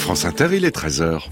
France Inter, il est 13h.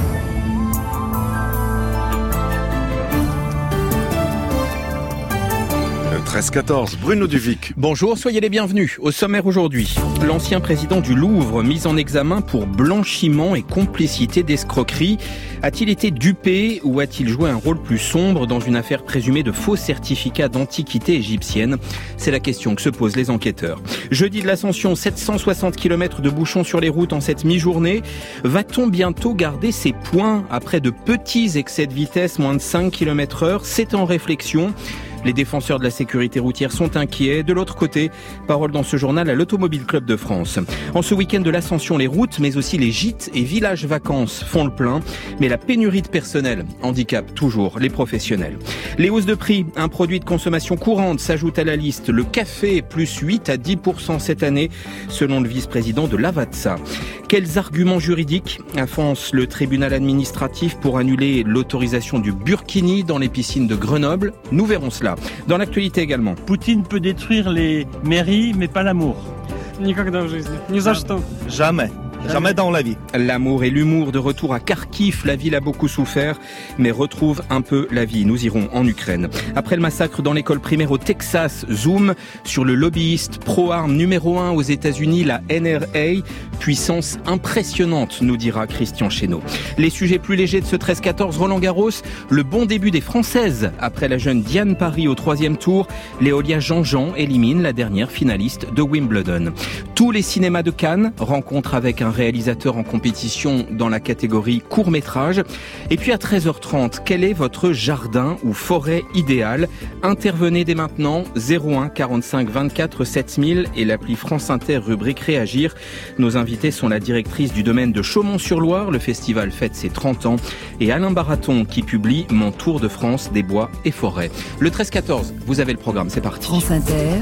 Le 13-14, Bruno Duvic. Bonjour, soyez les bienvenus. Au sommaire aujourd'hui, l'ancien président du Louvre mis en examen pour blanchiment et complicité d'escroquerie. A-t-il été dupé ou a-t-il joué un rôle plus sombre dans une affaire présumée de faux certificats d'antiquité égyptienne? C'est la question que se posent les enquêteurs. Jeudi de l'Ascension, 760 km de bouchons sur les routes en cette mi-journée. Va-t-on bientôt garder ses points après de petits excès de vitesse, moins de 5 km/h? C'est en réflexion. Les défenseurs de la sécurité routière sont inquiets. De l'autre côté, parole dans ce journal à l'Automobile Club de France. En ce week-end de l'Ascension, les routes, mais aussi les gîtes et villages vacances font le plein. Mais la pénurie de personnel handicape toujours les professionnels. Les hausses de prix, un produit de consommation courante, s'ajoute à la liste. Le café, plus 8 à 10% cette année, selon le vice-président de l'Avatsa. Quels arguments juridiques avance le tribunal administratif pour annuler l'autorisation du burkini dans les piscines de Grenoble? Nous verrons cela. Dans l'actualité également. Poutine peut détruire les mairies, mais pas l'amour. Никогда в жизни. Ни за что. Jamais. Jamais dans la vie. L'amour et l'humour de retour à Kharkiv. La ville a beaucoup souffert, mais retrouve un peu la vie. Nous irons en Ukraine. Après le massacre dans l'école primaire au Texas, zoom sur le lobbyiste pro-armes numéro 1 aux États-Unis, la NRA. Puissance impressionnante, nous dira Christian Chesneau. Les sujets plus légers de ce 13-14, Roland Garros. Le bon début des Françaises. Après la jeune Diane Parry au 3e tour, Léolia Jean-Jean élimine la dernière finaliste de Wimbledon. Tous les cinémas de Cannes rencontrent avec un réalisateur en compétition dans la catégorie court-métrage. Et puis à 13h30, quel est votre jardin ou forêt idéal? Intervenez dès maintenant, 01 45 24 7000 et l'appli France Inter rubrique Réagir. Nos invités sont la directrice du domaine de Chaumont-sur-Loire, le festival fête ses 30 ans, et Alain Baraton qui publie Mon Tour de France des bois et forêts. Le 13-14, vous avez le programme, c'est parti. France Inter.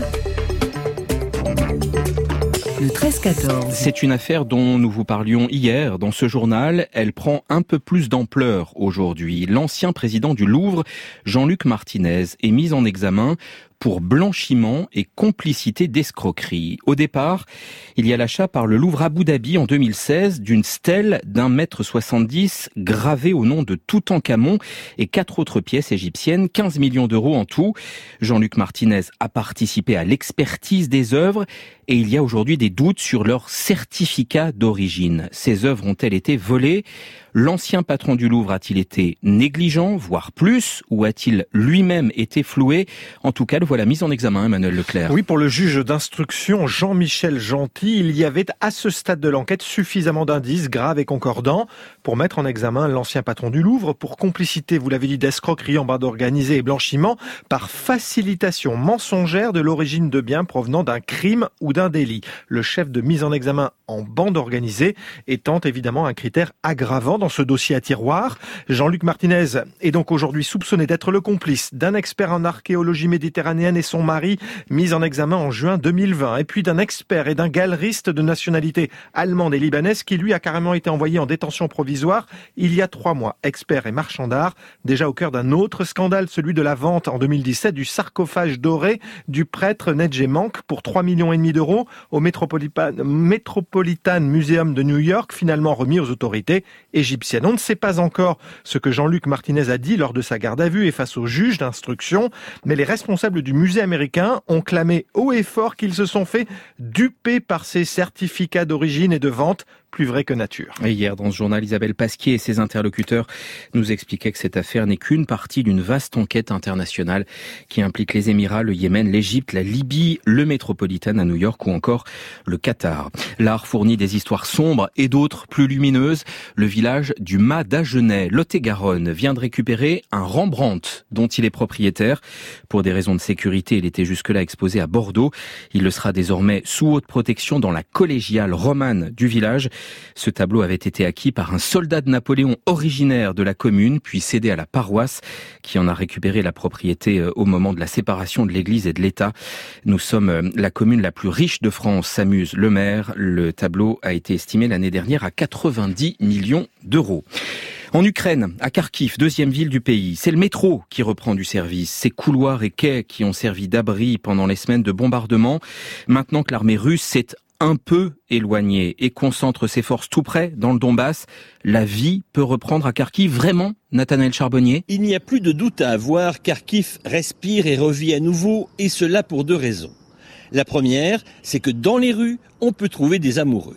Le 13-14. C'est une affaire dont nous vous parlions hier dans ce journal. Elle prend un peu plus d'ampleur aujourd'hui. L'ancien président du Louvre, Jean-Luc Martinez, est mis en examen pour blanchiment et complicité d'escroquerie. Au départ, il y a l'achat par le Louvre Abu Dhabi en 2016 d'une stèle d'1,70 m gravée au nom de Toutankhamon et 4 autres pièces égyptiennes, 15 millions d'euros en tout. Jean-Luc Martinez a participé à l'expertise des œuvres et il y a aujourd'hui des doutes sur leur certificat d'origine. Ces œuvres ont-elles été volées? L'ancien patron du Louvre a-t-il été négligent, voire plus, ou a-t-il lui-même été floué? En tout cas, le voilà mis en examen, Emmanuel Leclerc. Oui, pour le juge d'instruction Jean-Michel Gentil, il y avait à ce stade de l'enquête suffisamment d'indices graves et concordants pour mettre en examen l'ancien patron du Louvre pour complicité, vous l'avez dit, d'escroquerie en bande organisée et blanchiment par facilitation mensongère de l'origine de biens provenant d'un crime ou d'un délit. Le chef de mise en examen en bande organisée étant évidemment un critère aggravant dans ce dossier à tiroir. Jean-Luc Martinez est donc aujourd'hui soupçonné d'être le complice d'un expert en archéologie méditerranéenne et son mari, mis en examen en juin 2020, et puis d'un expert et d'un galeriste de nationalité allemande et libanaise qui lui a carrément été envoyé en détention provisoire il y a 3 mois. Expert et marchand d'art, déjà au cœur d'un autre scandale, celui de la vente en 2017 du sarcophage doré du prêtre Nedje Mank pour 3,5 millions d'euros au Metropolitan Museum de New York, finalement remis aux autorités égyptiennes. On ne sait pas encore ce que Jean-Luc Martinez a dit lors de sa garde à vue et face au juge d'instruction, mais les responsables du musée américain ont clamé haut et fort qu'ils se sont fait duper par ces certificats d'origine et de vente, plus vrai que nature. Et hier, dans ce journal, Isabelle Pasquier et ses interlocuteurs nous expliquaient que cette affaire n'est qu'une partie d'une vaste enquête internationale qui implique les Émirats, le Yémen, l'Égypte, la Libye, le Metropolitan à New York ou encore le Qatar. L'art fournit des histoires sombres et d'autres plus lumineuses. Le village du Mas d'Agenais, Lot-et-Garonne, vient de récupérer un Rembrandt dont il est propriétaire. Pour des raisons de sécurité, il était jusque-là exposé à Bordeaux. Il le sera désormais sous haute protection dans la collégiale romane du village. Ce tableau avait été acquis par un soldat de Napoléon originaire de la commune, puis cédé à la paroisse, qui en a récupéré la propriété au moment de la séparation de l'Église et de l'État. Nous sommes la commune la plus riche de France, s'amuse le maire. Le tableau a été estimé l'année dernière à 90 millions d'euros. En Ukraine, à Kharkiv, deuxième ville du pays, c'est le métro qui reprend du service. Ces couloirs et quais qui ont servi d'abri pendant les semaines de bombardement. Maintenant que l'armée russe s'est un peu éloigné et concentre ses forces tout près, dans le Donbass, la vie peut reprendre à Kharkiv. Vraiment, Nathanaël Charbonnier? Il n'y a plus de doute à avoir, Kharkiv respire et revit à nouveau, et cela pour 2 raisons. La première, c'est que dans les rues, on peut trouver des amoureux.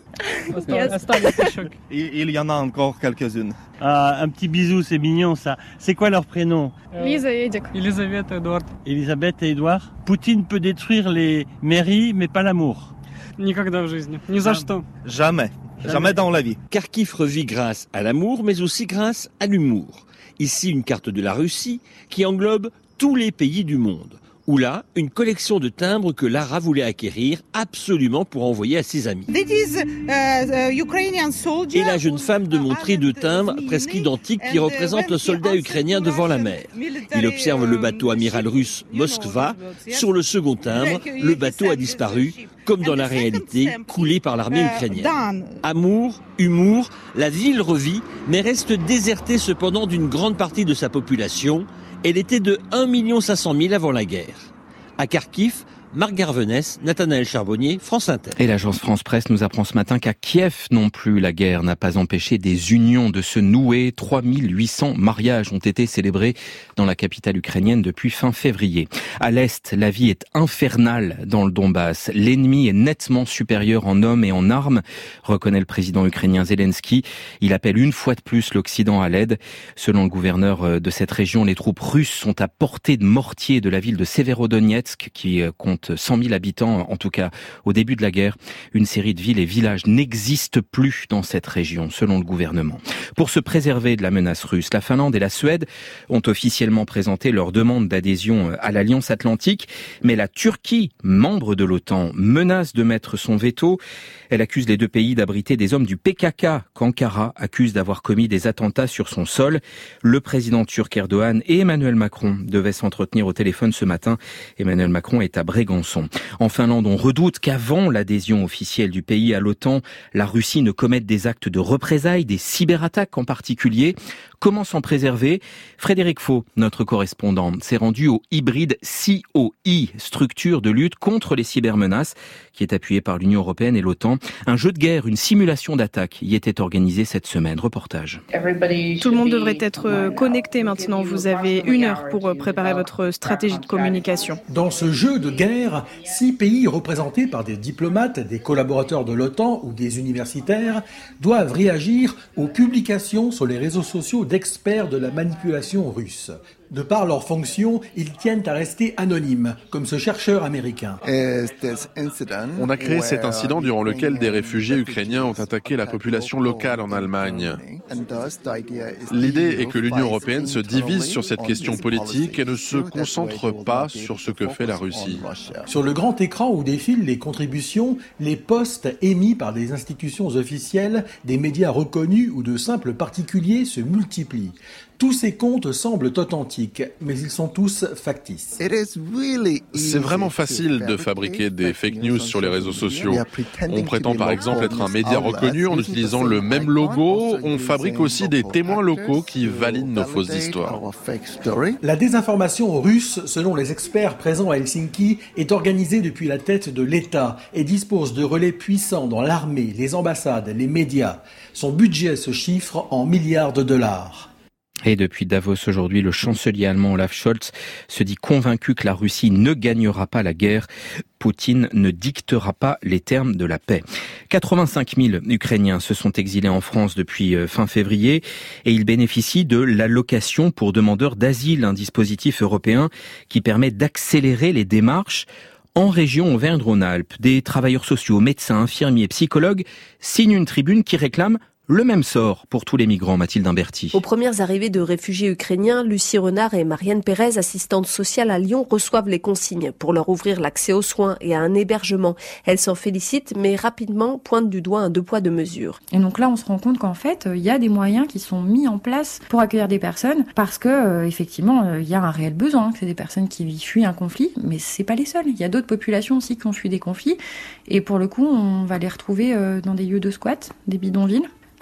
Il y en a encore quelques-unes. Ah, un petit bisou, c'est mignon ça. C'est quoi leur prénom? Лиза и Эдик. Елизавета, Эдуард. Elisabeth et Edouard. Poutine peut détruire les mairies, mais pas l'amour. Никогда в жизни. Ни за что. Jamais. Jamais dans la vie. Kharkiv revit grâce à l'amour, mais aussi grâce à l'humour. Ici, une carte de la Russie qui englobe tous les pays du monde. Ou là, une collection de timbres que Lara voulait acquérir absolument pour envoyer à ses amis. Et la jeune femme de montrer 2 timbres presque identiques qui représentent le soldat ukrainien devant la mer. Il observe le bateau amiral russe Moskva. Sur le second timbre, le bateau a disparu, comme dans la réalité, coulé par l'armée ukrainienne. Amour, humour, la ville revit, mais reste désertée cependant d'une grande partie de sa population. Elle était de 1 500 000 avant la guerre. À Kharkiv, Marc Garvenès, Nathanaël Charbonnier, France Inter. Et l'agence France Presse nous apprend ce matin qu'à Kiev non plus, la guerre n'a pas empêché des unions de se nouer. 3800 mariages ont été célébrés dans la capitale ukrainienne depuis fin février. À l'Est, la vie est infernale dans le Donbass. L'ennemi est nettement supérieur en hommes et en armes, reconnaît le président ukrainien Zelensky. Il appelle une fois de plus l'Occident à l'aide. Selon le gouverneur de cette région, les troupes russes sont à portée de mortier de la ville de Severodonetsk, qui compte 100 000 habitants, en tout cas au début de la guerre. Une série de villes et villages n'existent plus dans cette région, selon le gouvernement. Pour se préserver de la menace russe, la Finlande et la Suède ont officiellement présenté leur demande d'adhésion à l'Alliance Atlantique, mais la Turquie, membre de l'OTAN, menace de mettre son veto. Elle accuse les 2 pays d'abriter des hommes du PKK, qu'Ankara accuse d'avoir commis des attentats sur son sol. Le président turc Erdogan et Emmanuel Macron devaient s'entretenir au téléphone ce matin. Emmanuel Macron est à Brégançon. En Finlande, on redoute qu'avant l'adhésion officielle du pays à l'OTAN, la Russie ne commette des actes de représailles, des cyberattaques en particulier. Comment s'en préserver? Frédéric Faux, notre correspondant, s'est rendu au Hybrid COI, structure de lutte contre les cybermenaces, qui est appuyée par l'Union européenne et l'OTAN. Un jeu de guerre, une simulation d'attaque y était organisée cette semaine. Reportage. Tout le monde devrait être connecté maintenant. Vous avez 1 heure pour préparer votre stratégie de communication. Dans ce jeu de guerre, 6 pays représentés par des diplomates, des collaborateurs de l'OTAN ou des universitaires doivent réagir aux publications sur les réseaux sociaux d'experts de la manipulation russe. De par leur fonction, ils tiennent à rester anonymes, comme ce chercheur américain. On a créé cet incident durant lequel des réfugiés ukrainiens ont attaqué la population locale en Allemagne. L'idée est que l'Union européenne se divise sur cette question politique et ne se concentre pas sur ce que fait la Russie. Sur le grand écran où défilent les contributions, les posts émis par des institutions officielles, des médias reconnus ou de simples particuliers se multiplient. Tous ces comptes semblent authentiques, mais ils sont tous factices. C'est vraiment facile de fabriquer des fake news sur les réseaux sociaux. On prétend par exemple être un média reconnu en utilisant le même logo. On fabrique aussi des témoins locaux qui valident nos fausses histoires. La désinformation russe, selon les experts présents à Helsinki, est organisée depuis la tête de l'État et dispose de relais puissants dans l'armée, les ambassades, les médias. Son budget se chiffre en milliards de dollars. Et depuis Davos aujourd'hui, le chancelier allemand Olaf Scholz se dit convaincu que la Russie ne gagnera pas la guerre. Poutine ne dictera pas les termes de la paix. 85 000 Ukrainiens se sont exilés en France depuis fin février et ils bénéficient de l'allocation pour demandeurs d'asile, un dispositif européen qui permet d'accélérer les démarches. En région Auvergne-Rhône-Alpes, des travailleurs sociaux, médecins, infirmiers, psychologues signent une tribune qui réclame le même sort pour tous les migrants, Mathilde Imberti. Aux premières arrivées de réfugiés ukrainiens, Lucie Renard et Marianne Pérez, assistantes sociales à Lyon, reçoivent les consignes pour leur ouvrir l'accès aux soins et à un hébergement. Elles s'en félicitent, mais rapidement pointent du doigt un 2 poids 2 mesures. Et donc là, on se rend compte qu'en fait, il y a des moyens qui sont mis en place pour accueillir des personnes parce que, effectivement, il y a un réel besoin. C'est des personnes qui fuient un conflit, mais c'est pas les seules. Il y a d'autres populations aussi qui ont fui des conflits. Et pour le coup, on va les retrouver dans des lieux de squat, des bidonvilles,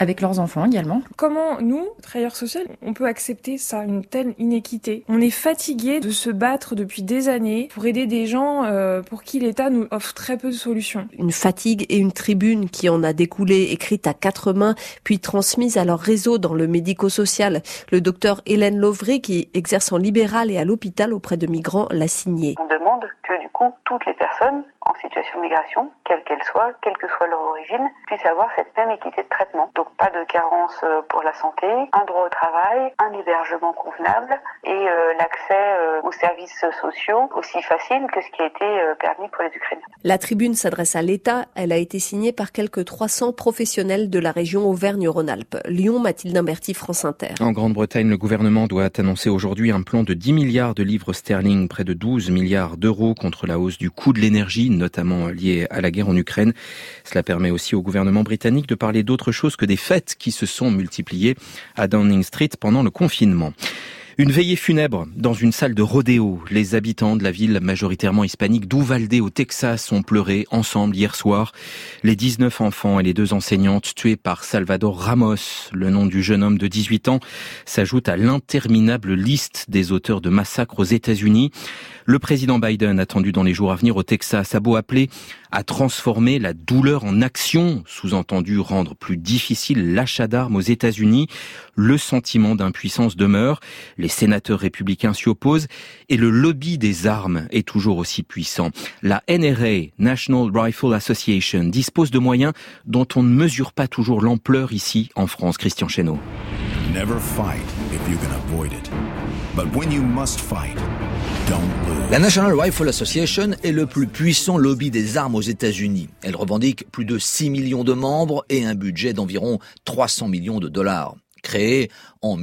avec leurs enfants également. Comment nous, travailleurs sociaux, on peut accepter ça, une telle inéquité? On est fatigué de se battre depuis des années pour aider des gens pour qui l'État nous offre très peu de solutions. Une fatigue et une tribune qui en a découlé, écrite à 4 mains, puis transmise à leur réseau dans le médico-social. Le docteur Hélène Lovry, qui exerce en libéral et à l'hôpital auprès de migrants, l'a signé. On demande que du coup, toutes les personnes en situation de migration, quelle qu'elle soit, quelle que soit leur origine, puissent avoir cette même équité de traitement. Donc pas de carence pour la santé, un droit au travail, un hébergement convenable et l'accès aux services sociaux aussi facile que ce qui a été permis pour les Ukrainiens. La tribune s'adresse à l'État. Elle a été signée par quelques 300 professionnels de la région Auvergne-Rhône-Alpes. Lyon, Mathilde Imberti, France Inter. En Grande-Bretagne, le gouvernement doit annoncer aujourd'hui un plan de 10 milliards de livres sterling, près de 12 milliards d'euros contre la hausse du coût de l'énergie, notamment liée à la guerre en Ukraine. Cela permet aussi au gouvernement britannique de parler d'autre chose que des fêtes qui se sont multipliées à Downing Street pendant le confinement. Une veillée funèbre dans une salle de rodéo. Les habitants de la ville majoritairement hispanique d'Uvalde au Texas ont pleuré ensemble hier soir. Les 19 enfants et les 2 enseignantes tuées par Salvador Ramos, le nom du jeune homme de 18 ans, s'ajoute à l'interminable liste des auteurs de massacres aux États-Unis. Le président Biden, attendu dans les jours à venir au Texas, a beau appeler à transformer la douleur en action, sous-entendu rendre plus difficile l'achat d'armes aux États-Unis, le sentiment d'impuissance demeure, les sénateurs républicains s'y opposent et le lobby des armes est toujours aussi puissant. La NRA, National Rifle Association, dispose de moyens dont on ne mesure pas toujours l'ampleur ici en France. Christian Chesneau. Never fight if you can avoid it. But when you must fight, don't lose. La National Rifle Association est le plus puissant lobby des armes aux États-Unis. Elle revendique plus de 6 millions de membres et un budget d'environ 300 millions de dollars. Créée en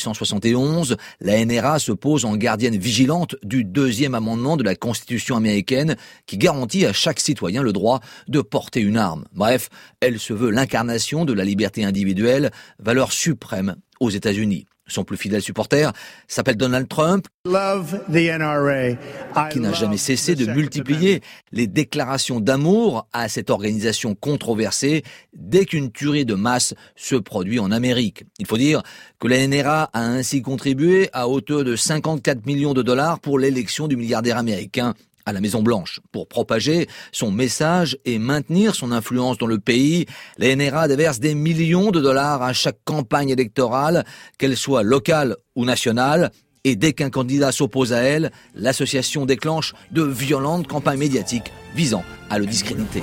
1871, la NRA se pose en gardienne vigilante du 2e amendement de la Constitution américaine qui garantit à chaque citoyen le droit de porter une arme. Bref, elle se veut l'incarnation de la liberté individuelle, valeur suprême aux États-Unis. Son plus fidèle supporter s'appelle Donald Trump, qui n'a jamais cessé de multiplier les déclarations d'amour à cette organisation controversée dès qu'une tuerie de masse se produit en Amérique. Il faut dire que la NRA a ainsi contribué à hauteur de 54 millions de dollars pour l'élection du milliardaire américain à la Maison-Blanche. Pour propager son message et maintenir son influence dans le pays, la NRA déverse des millions de dollars à chaque campagne électorale, qu'elle soit locale ou nationale. Et dès qu'un candidat s'oppose à elle, l'association déclenche de violentes campagnes médiatiques visant à le discréditer.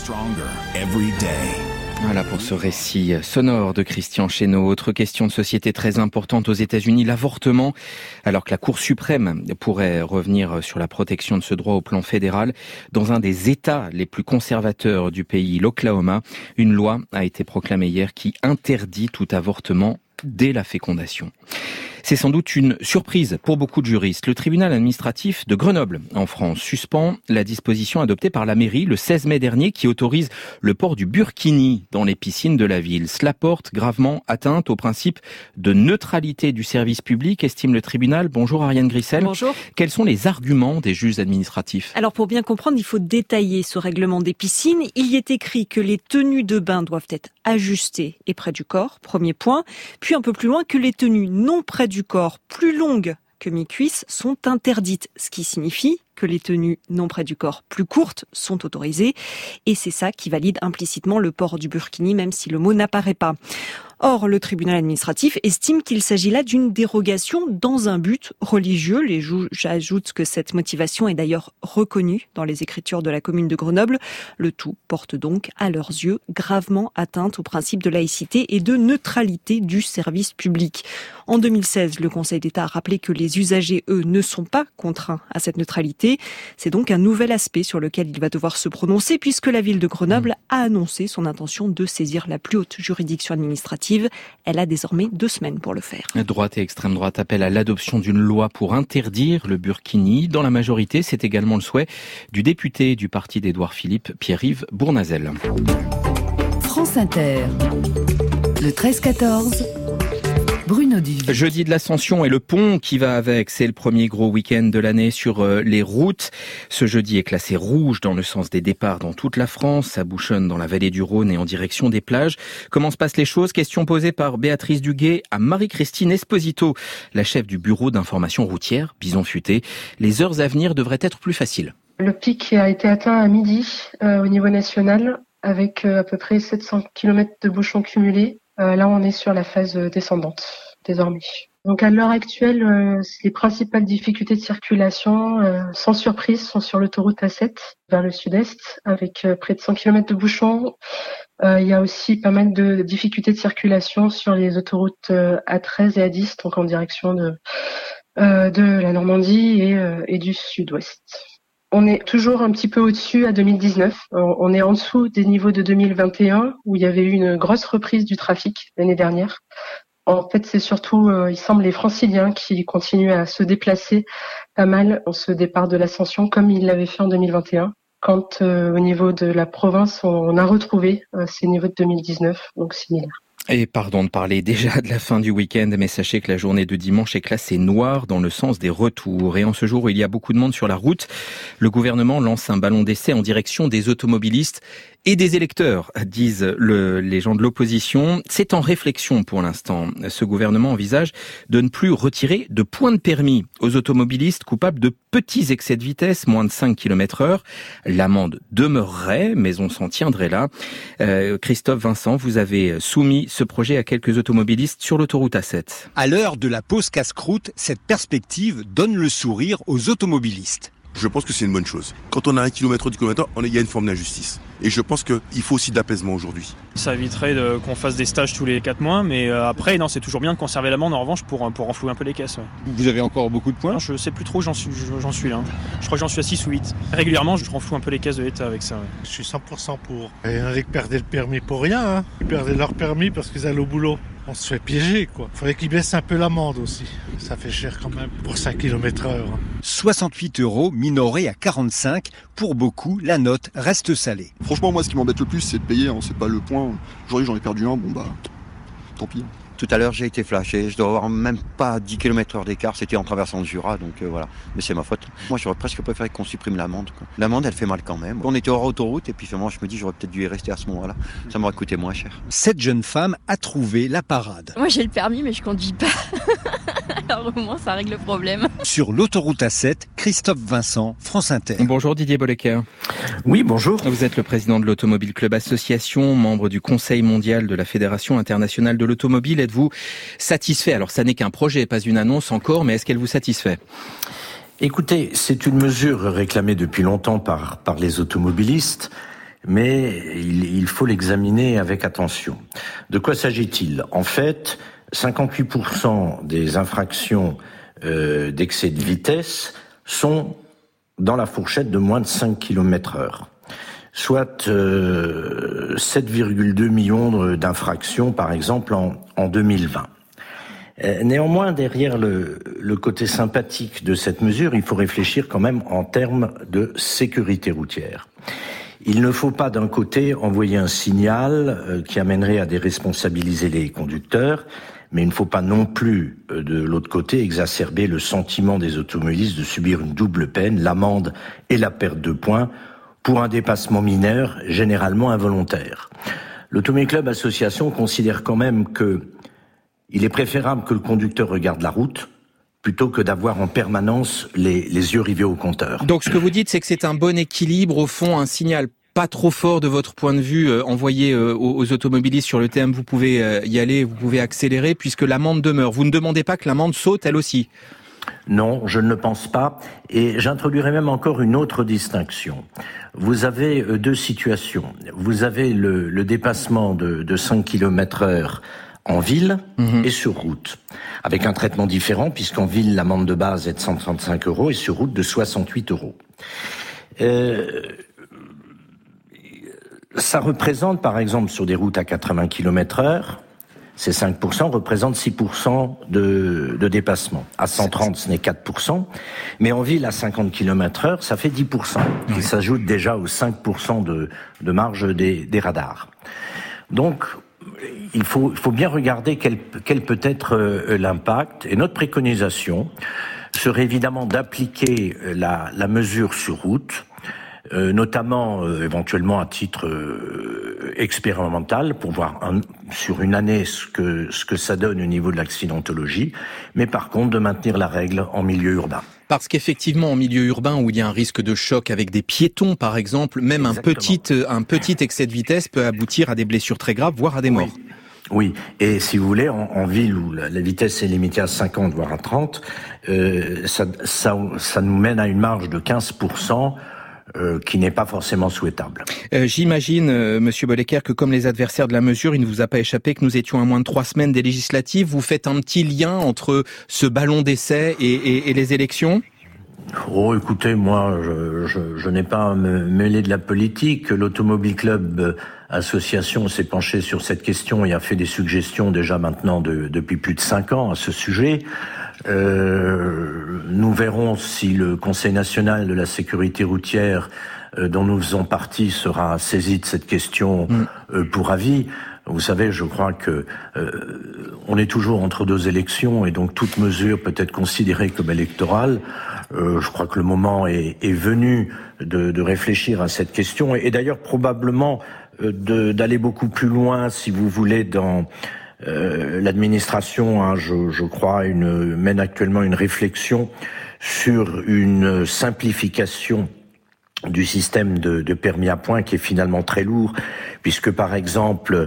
Voilà pour ce récit sonore de Christian Chesneau. Autre question de société très importante aux États-Unis, l'avortement. Alors que la Cour suprême pourrait revenir sur la protection de ce droit au plan fédéral, dans un des États les plus conservateurs du pays, l'Oklahoma, une loi a été proclamée hier qui interdit tout avortement dès la fécondation. C'est sans doute une surprise pour beaucoup de juristes. Le tribunal administratif de Grenoble, en France, suspend la disposition adoptée par la mairie le 16 mai dernier qui autorise le port du burkini dans les piscines de la ville. Cela porte gravement atteinte au principe de neutralité du service public, estime le tribunal. Bonjour Ariane Grissel. Bonjour. Quels sont les arguments des juges administratifs ? Alors pour bien comprendre, il faut détailler ce règlement des piscines. Il y est écrit que les tenues de bain doivent être ajustées et près du corps, premier point. Puis un peu plus loin, que les tenues non près du corps, plus longues que mi-cuisse, sont interdites. Ce qui signifie que les tenues non près du corps plus courtes sont autorisées. Et c'est ça qui valide implicitement le port du burkini, même si le mot n'apparaît pas. Or, le tribunal administratif estime qu'il s'agit là d'une dérogation dans un but religieux. Les juges ajoutent que cette motivation est d'ailleurs reconnue dans les écritures de la commune de Grenoble. Le tout porte donc, à leurs yeux, gravement atteinte au principe de laïcité et de neutralité du service public. En 2016, le Conseil d'État a rappelé que les usagers, eux, ne sont pas contraints à cette neutralité. C'est donc un nouvel aspect sur lequel il va devoir se prononcer puisque la ville de Grenoble a annoncé son intention de saisir la plus haute juridiction administrative. Elle a désormais 2 semaines pour le faire. Droite et extrême droite appellent à l'adoption d'une loi pour interdire le burkini. Dans la majorité, c'est également le souhait du député du parti d'Édouard Philippe, Pierre-Yves France Inter, le 13-14, Bruno Duvier. Jeudi de l'Ascension et le pont qui va avec, c'est le premier gros week-end de l'année sur les routes. Ce jeudi est classé rouge dans le sens des départs dans toute la France. Ça bouchonne dans la vallée du Rhône et en direction des plages. Comment se passent les choses? Question posée par Béatrice Duguet à Marie-Christine Esposito, la chef du bureau d'information routière, Bison Futé. Les heures à venir devraient être plus faciles. Le pic a été atteint à midi au niveau national avec à peu près 700 km de bouchons cumulés. Là, on est sur la phase descendante désormais. Donc à l'heure actuelle, les principales difficultés de circulation, sans surprise, sont sur l'autoroute A7 vers le sud-est avec près de 100 km de bouchons. Il y a aussi pas mal de difficultés de circulation sur les autoroutes A13 et A10, donc en direction de la Normandie et du sud-ouest. On est toujours un petit peu au-dessus à 2019. On est en dessous des niveaux de 2021 où il y avait eu une grosse reprise du trafic l'année dernière. En fait, c'est surtout, il semble, les Franciliens qui continuent à se déplacer pas mal en ce départ de l'Ascension comme ils l'avaient fait en 2021. Quand au niveau de la province, on a retrouvé ces niveaux de 2019, donc similaires. Et pardon de parler déjà de la fin du week-end, mais sachez que la journée de dimanche est classée noire dans le sens des retours. Et en ce jour où il y a beaucoup de monde sur la route, le gouvernement lance un ballon d'essai en direction des automobilistes et des électeurs, disent les gens de l'opposition. C'est en réflexion pour l'instant. Ce gouvernement envisage de ne plus retirer de points de permis aux automobilistes coupables de petits excès de vitesse, moins de 5 km/h. L'amende demeurerait, mais on s'en tiendrait là. Christophe Vincent, vous avez soumis ce projet à quelques automobilistes sur l'autoroute A7. À l'heure de la pause casse-croûte, cette perspective donne le sourire aux automobilistes. Je pense que c'est une bonne chose. Quand on a 1 km du kilomètre, il y a une forme d'injustice. Et je pense qu'il faut aussi de l'apaisement aujourd'hui. Ça éviterait qu'on fasse des stages tous les 4 mois, mais après, non, c'est toujours bien de conserver l'amende en revanche pour renflouer un peu les caisses. Ouais. Vous avez encore beaucoup de points ? Non, je sais plus trop où j'en suis là. Je crois que j'en suis à 6 ou 8. Régulièrement, je renfloue un peu les caisses de l'État avec ça. Ouais. Je suis 100% pour. Il y en a qui perdaient le permis pour rien. Hein. Ils perdaient leur permis parce qu'ils allaient au boulot. On se fait piéger, quoi. Il faudrait qu'ils baissent un peu l'amende aussi. Ça fait cher quand même pour 5 km/h. 68 € minorés à 45. Pour beaucoup, la note reste salée. Franchement, moi, ce qui m'embête le plus, c'est de payer. Hein. C'est pas le point. Aujourd'hui, j'en ai perdu un. Bon, bah, tant pis. Tout à l'heure, j'ai été flashé. Je dois avoir même pas 10 km/h d'écart. C'était en traversant le Jura, donc voilà. Mais c'est ma faute. Moi, j'aurais presque préféré qu'on supprime l'amende, quoi. L'amende, elle fait mal quand même. On était hors autoroute et puis finalement, je me dis, j'aurais peut-être dû y rester à ce moment-là. Ça m'aurait coûté moins cher. Cette jeune femme a trouvé la parade. Moi, j'ai le permis, mais je conduis pas. Alors au moins, ça règle le problème. Sur l'autoroute A7, Christophe Vincent, France Inter. Bonjour Didier Bollecker. Oui, bonjour. Vous êtes le président de l'Automobile Club Association, membre du Conseil mondial de la Fédération internationale de l'automobile. Êtes-vous satisfait? Alors ça n'est qu'un projet, pas une annonce encore, mais est-ce qu'elle vous satisfait? Écoutez, c'est une mesure réclamée depuis longtemps par les automobilistes, mais il faut l'examiner avec attention. De quoi s'agit-il? En fait, 58% des infractions d'excès de vitesse sont dans la fourchette de moins de 5 km/h. Soit 7,2 millions d'infractions, par exemple, en 2020. Néanmoins, derrière le côté sympathique de cette mesure, il faut réfléchir quand même en termes de sécurité routière. Il ne faut pas d'un côté envoyer un signal qui amènerait à déresponsabiliser les conducteurs, mais il ne faut pas non plus, de l'autre côté, exacerber le sentiment des automobilistes de subir une double peine, l'amende et la perte de points, pour un dépassement mineur, généralement involontaire. L'Automobile Club Association considère quand même il est préférable que le conducteur regarde la route plutôt que d'avoir en permanence les yeux rivés au compteur. Donc ce que vous dites, c'est que c'est un bon équilibre, au fond, un signal pas trop fort de votre point de vue envoyé aux automobilistes sur le thème, vous pouvez y aller, vous pouvez accélérer, puisque l'amende demeure. Vous ne demandez pas que l'amende saute, elle aussi? Non, je ne le pense pas. Et j'introduirais même encore une autre distinction. Vous avez deux situations. Vous avez le dépassement de 5 km/h en ville et sur route, avec un traitement différent, puisqu'en ville, l'amende de base est de 135 € et sur route de 68 €. Ça représente, par exemple, sur des routes à 80 km/h, ces 5% représentent 6% de dépassement. À 130, ce n'est 4%. Mais en ville, à 50 km/h, ça fait 10%. Oui. Qui s'ajoute déjà aux 5% de marge des radars. Donc, il faut bien regarder quel peut être l'impact. Et notre préconisation serait évidemment d'appliquer la mesure sur route, notamment éventuellement à titre expérimental pour voir sur une année ce que ça donne au niveau de l'accidentologie, mais par contre de maintenir la règle en milieu urbain. Parce qu'effectivement, en milieu urbain où il y a un risque de choc avec des piétons, par exemple, même un petit excès de vitesse peut aboutir à des blessures très graves, voire à des morts. Oui, et si vous voulez, en ville où la vitesse est limitée à 50, voire à 30, ça nous mène à une marge de 15%, qui n'est pas forcément souhaitable. J'imagine, Monsieur Bollecker, que comme les adversaires de la mesure, il ne vous a pas échappé que nous étions à moins de 3 semaines des législatives. Vous faites un petit lien entre ce ballon d'essai et les élections ? Oh, écoutez, moi, je n'ai pas à me mêler de la politique. L'Automobile Club Association s'est penché sur cette question et a fait des suggestions déjà maintenant depuis plus de 5 ans à ce sujet. Nous verrons si le Conseil national de la sécurité routière, dont nous faisons partie, sera saisi de cette question pour avis. Vous savez, je crois que on est toujours entre 2 élections et donc toute mesure peut être considérée comme électorale. Je crois que le moment est venu de réfléchir à cette question et d'ailleurs probablement d'aller beaucoup plus loin, si vous voulez, dans l'administration, je crois, mène actuellement une réflexion sur une simplification du système de permis à points qui est finalement très lourd, puisque par exemple,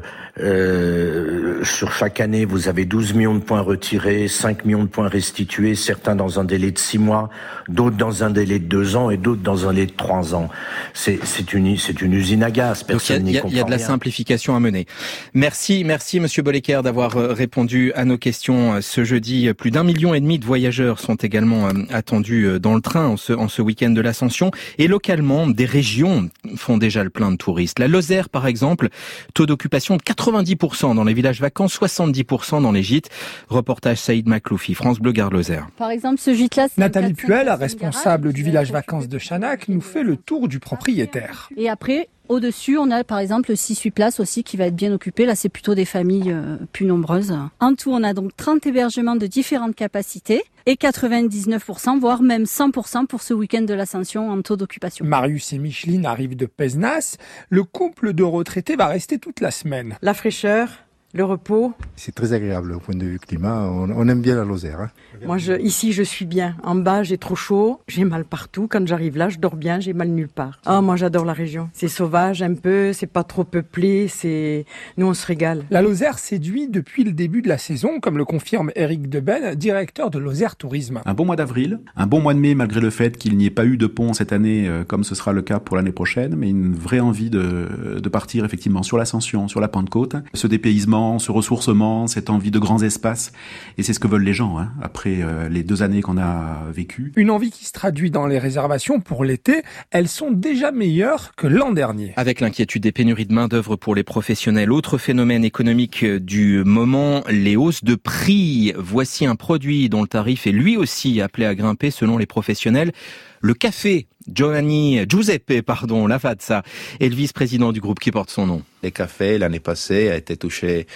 sur chaque année, vous avez 12 millions de points retirés, 5 millions de points restitués, certains dans un délai de 6 mois, d'autres dans un délai de 2 ans et d'autres dans un délai de 3 ans. C'est une usine à gaz, personne n'y comprend rien. Il y a de la simplification à mener. Merci Monsieur Bollecker d'avoir répondu à nos questions ce jeudi. Plus d'1,5 million de voyageurs sont également attendus dans le train en ce week-end de l'Ascension. Et localement, des régions font déjà le plein de touristes. La Lozère, par exemple, taux d'occupation de 90% dans les villages vacances, 70% dans les gîtes. Reportage Saïd Makloufi, France Bleu Gare Lozère. Par exemple, ce gîte-là... Nathalie Puel, responsable du village vacances de Chanac, nous fait le tour du propriétaire. Et après... Au-dessus, on a par exemple 6-8 places aussi qui va être bien occupé. Là, c'est plutôt des familles plus nombreuses. En tout, on a donc 30 hébergements de différentes capacités et 99%, voire même 100% pour ce week-end de l'Ascension en taux d'occupation. Marius et Micheline arrivent de Pézenas. Le couple de retraités va rester toute la semaine. La fraîcheur, le repos. C'est très agréable au point de vue climat. On aime bien la Lozère. Hein. Moi, ici, je suis bien. En bas, j'ai trop chaud. J'ai mal partout. Quand j'arrive là, je dors bien. J'ai mal nulle part. Moi, j'adore la région. C'est sauvage un peu. C'est pas trop peuplé. Nous, on se régale. La Lozère séduit depuis le début de la saison, comme le confirme Éric Deben, directeur de Lozère Tourisme. Un bon mois d'avril, un bon mois de mai, malgré le fait qu'il n'y ait pas eu de pont cette année, comme ce sera le cas pour l'année prochaine, mais une vraie envie de partir effectivement sur l'Ascension, sur la Pentecôte. Ce dépaysement, ce ressourcement, cette envie de grands espaces. Et c'est ce que veulent les gens, après les 2 années qu'on a vécues. Une envie qui se traduit dans les réservations pour l'été. Elles sont déjà meilleures que l'an dernier. Avec l'inquiétude des pénuries de main-d'œuvre pour les professionnels, autre phénomène économique du moment, les hausses de prix. Voici un produit dont le tarif est lui aussi appelé à grimper selon les professionnels. Le café. Giuseppe Lavazza est le vice-président du groupe qui porte son nom. Le café, l'année passée, a été touché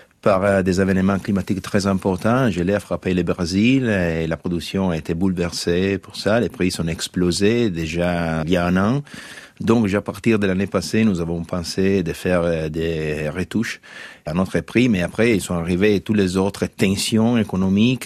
par des événements climatiques très importants. Gelée a frappé le Brésil et la production a été bouleversée pour ça. Les prix sont explosés déjà il y a 1 an. Donc, à partir de l'année passée, nous avons pensé de faire des retouches à notre prix, mais après, ils sont arrivés toutes les autres tensions économiques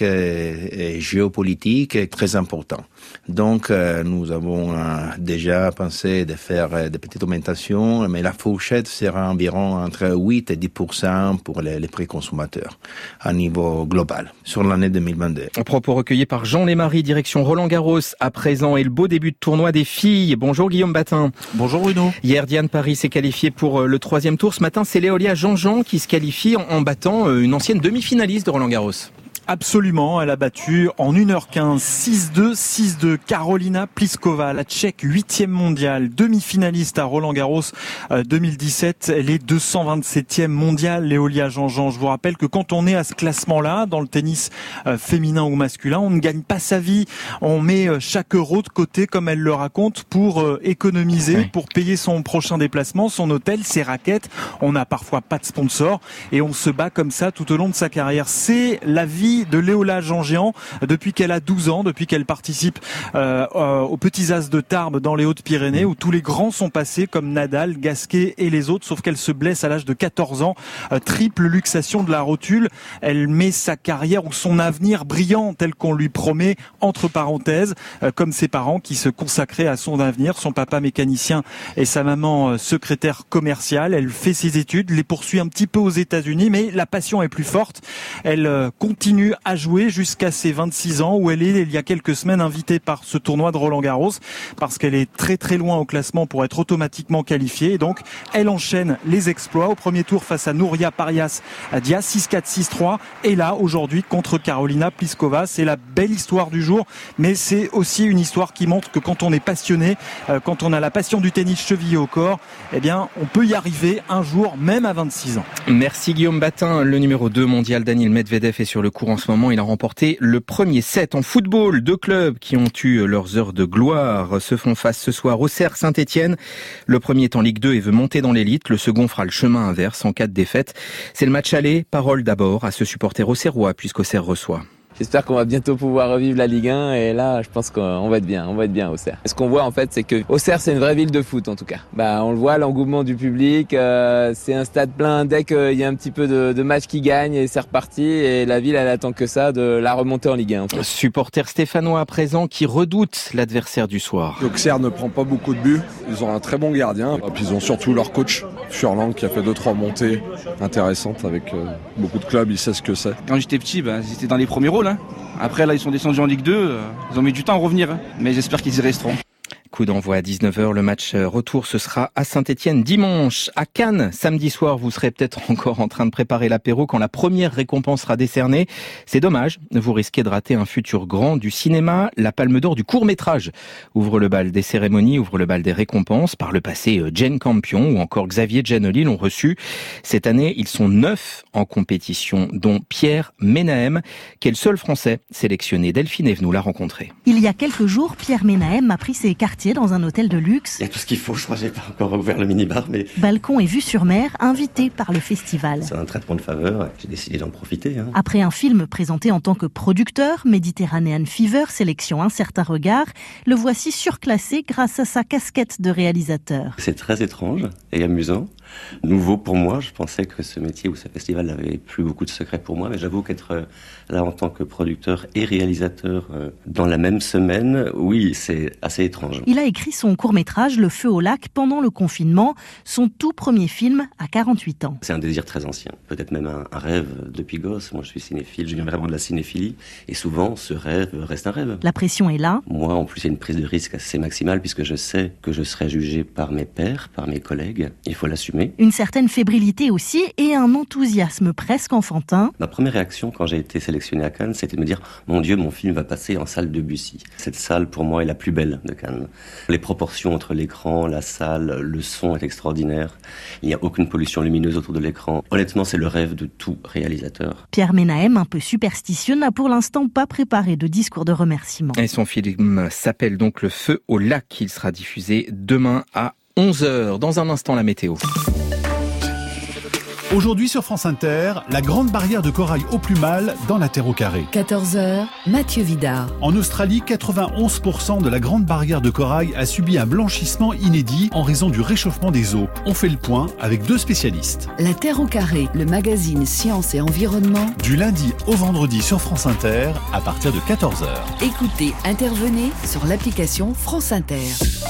et géopolitiques très importantes. Donc, nous avons déjà pensé de faire des petites augmentations, mais la fourchette sera environ entre 8 et 10% pour les prix consommateurs à niveau global sur l'année 2022. Un propos recueilli par Jean Lémarie, direction Roland-Garros à présent et le beau début de tournoi des filles. Bonjour Guillaume Batin. Bonjour Bruno. Hier, Diane Paris s'est qualifiée pour le 3e tour. Ce matin, c'est Léolia Jean-Jean qui se qualifie en battant une ancienne demi-finaliste de Roland-Garros. Absolument, elle a battu en 1h15 6-2, 6-2 Karolina Pliskova, la Tchèque 8e mondiale, demi-finaliste à Roland-Garros 2017. Elle est 227e mondiale, Léolia Jean-Jean. Je vous rappelle que quand on est à ce classement-là, dans le tennis féminin ou masculin, on ne gagne pas sa vie. On met chaque euro de côté, comme elle le raconte, pour économiser, pour payer son prochain déplacement, son hôtel, ses raquettes. On n'a parfois pas de sponsor et on se bat comme ça tout au long de sa carrière. C'est la vie de Léolia Jean-Jean depuis qu'elle a 12 ans, depuis qu'elle participe aux Petits As de Tarbes dans les Hautes-Pyrénées, où tous les grands sont passés comme Nadal, Gasquet et les autres, sauf qu'elle se blesse à l'âge de 14 ans, triple luxation de la rotule. Elle met sa carrière ou son avenir brillant tel qu'on lui promet entre parenthèses, comme ses parents qui se consacraient à son avenir, son papa mécanicien et sa maman secrétaire commerciale. Elle fait ses études, les poursuit un petit peu aux États-Unis, mais la passion est plus forte. Elle continue à jouer jusqu'à ses 26 ans, où elle est, il y a quelques semaines, invitée par ce tournoi de Roland-Garros, parce qu'elle est très très loin au classement pour être automatiquement qualifiée. Et donc, elle enchaîne les exploits. Au premier tour face à Nouria Parias Diaz, 6-4, 6-3. Et là, aujourd'hui, contre Karolina Pliskova. C'est la belle histoire du jour, mais c'est aussi une histoire qui montre que quand on est passionné, quand on a la passion du tennis chevillée au corps, eh bien, on peut y arriver un jour, même à 26 ans. Merci Guillaume Batin. Le numéro 2 mondial, Daniil Medvedev, est sur le court en ce moment. Il a remporté le premier set en football. 2 clubs qui ont eu leurs heures de gloire se font face ce soir. Auxerre Saint-Etienne. Le premier est en Ligue 2 et veut monter dans l'élite. Le second fera le chemin inverse en cas de défaite. C'est le match aller. Parole d'abord à ce supporter auxerrois, puisqu'Auxerre reçoit. J'espère qu'on va bientôt pouvoir revivre la Ligue 1 et là, je pense qu'on va être bien à Auxerre. Ce qu'on voit en fait, c'est que Auxerre, c'est une vraie ville de foot en tout cas. On le voit, l'engouement du public, c'est un stade plein dès qu'il y a un petit peu de match qui gagne et c'est reparti et la ville, elle attend que ça de la remontée en Ligue 1. En fait. Supporter stéphanois à présent qui redoute l'adversaire du soir. Auxerre ne prend pas beaucoup de buts, ils ont un très bon gardien, et puis ils ont surtout leur coach, Furlan, qui a fait 2-3 montées intéressantes avec beaucoup de clubs, il sait ce que c'est. Quand j'étais petit, ils étaient dans les premiers rôles. Après, là, ils sont descendus en Ligue 2. Ils ont mis du temps à revenir. Mais j'espère qu'ils y resteront. Coup d'envoi à 19h, le match retour, ce sera à Saint-Etienne dimanche. À Cannes, samedi soir, vous serez peut-être encore en train de préparer l'apéro quand la première récompense sera décernée. C'est dommage, vous risquez de rater un futur grand du cinéma. La Palme d'Or du court-métrage ouvre le bal des cérémonies, ouvre le bal des récompenses. Par le passé, Jane Campion ou encore Xavier Giannoli l'ont reçu. Cette année, ils sont 9 en compétition, dont Pierre Ménahem, qui est le seul Français sélectionné. Delphine Evenou l'a rencontré. Il y a quelques jours, Pierre Ménahem a pris ses quartiers dans un hôtel de luxe. Il y a tout ce qu'il faut, je crois, j'ai pas encore ouvert le minibar, mais... Balcon et vue sur mer, invité par le festival. C'est un traitement de faveur, j'ai décidé d'en profiter. Après un film présenté en tant que producteur, Mediterranean Fever, sélection Un certain regard, le voici surclassé grâce à sa casquette de réalisateur. C'est très étrange et amusant. Nouveau pour moi, je pensais que ce métier ou ce festival n'avait plus beaucoup de secrets pour moi, mais j'avoue qu'être là en tant que producteur et réalisateur dans la même semaine, oui, c'est assez étrange. Il a écrit son court-métrage Le Feu au lac pendant le confinement, son tout premier film à 48 ans. C'est un désir très ancien, peut-être même un rêve depuis gosse. Moi je suis cinéphile, je viens vraiment de la cinéphilie et souvent ce rêve reste un rêve. La pression est là. Moi en plus il y a une prise de risque assez maximale puisque je sais que je serai jugé par mes pairs, par mes collègues, il faut l'assumer. Une certaine fébrilité aussi et un enthousiasme presque enfantin. Ma première réaction quand j'ai été sélectionné à Cannes, c'était de me dire « Mon Dieu, mon film va passer en salle Debussy ». Cette salle, pour moi, est la plus belle de Cannes. Les proportions entre l'écran, la salle, le son est extraordinaire. Il n'y a aucune pollution lumineuse autour de l'écran. Honnêtement, c'est le rêve de tout réalisateur. Pierre Ménahem, un peu superstitieux, n'a pour l'instant pas préparé de discours de remerciement. Et son film s'appelle donc Le Feu au lac. Il sera diffusé demain à 11h. Dans un instant, la météo. Aujourd'hui sur France Inter, la grande barrière de corail au plus mal dans la Terre au carré. 14h, Mathieu Vidard. En Australie, 91% de la grande barrière de corail a subi un blanchissement inédit en raison du réchauffement des eaux. On fait le point avec 2 spécialistes. La Terre au carré, le magazine Science et Environnement. Du lundi au vendredi sur France Inter à partir de 14h. Écoutez, intervenez sur l'application France Inter.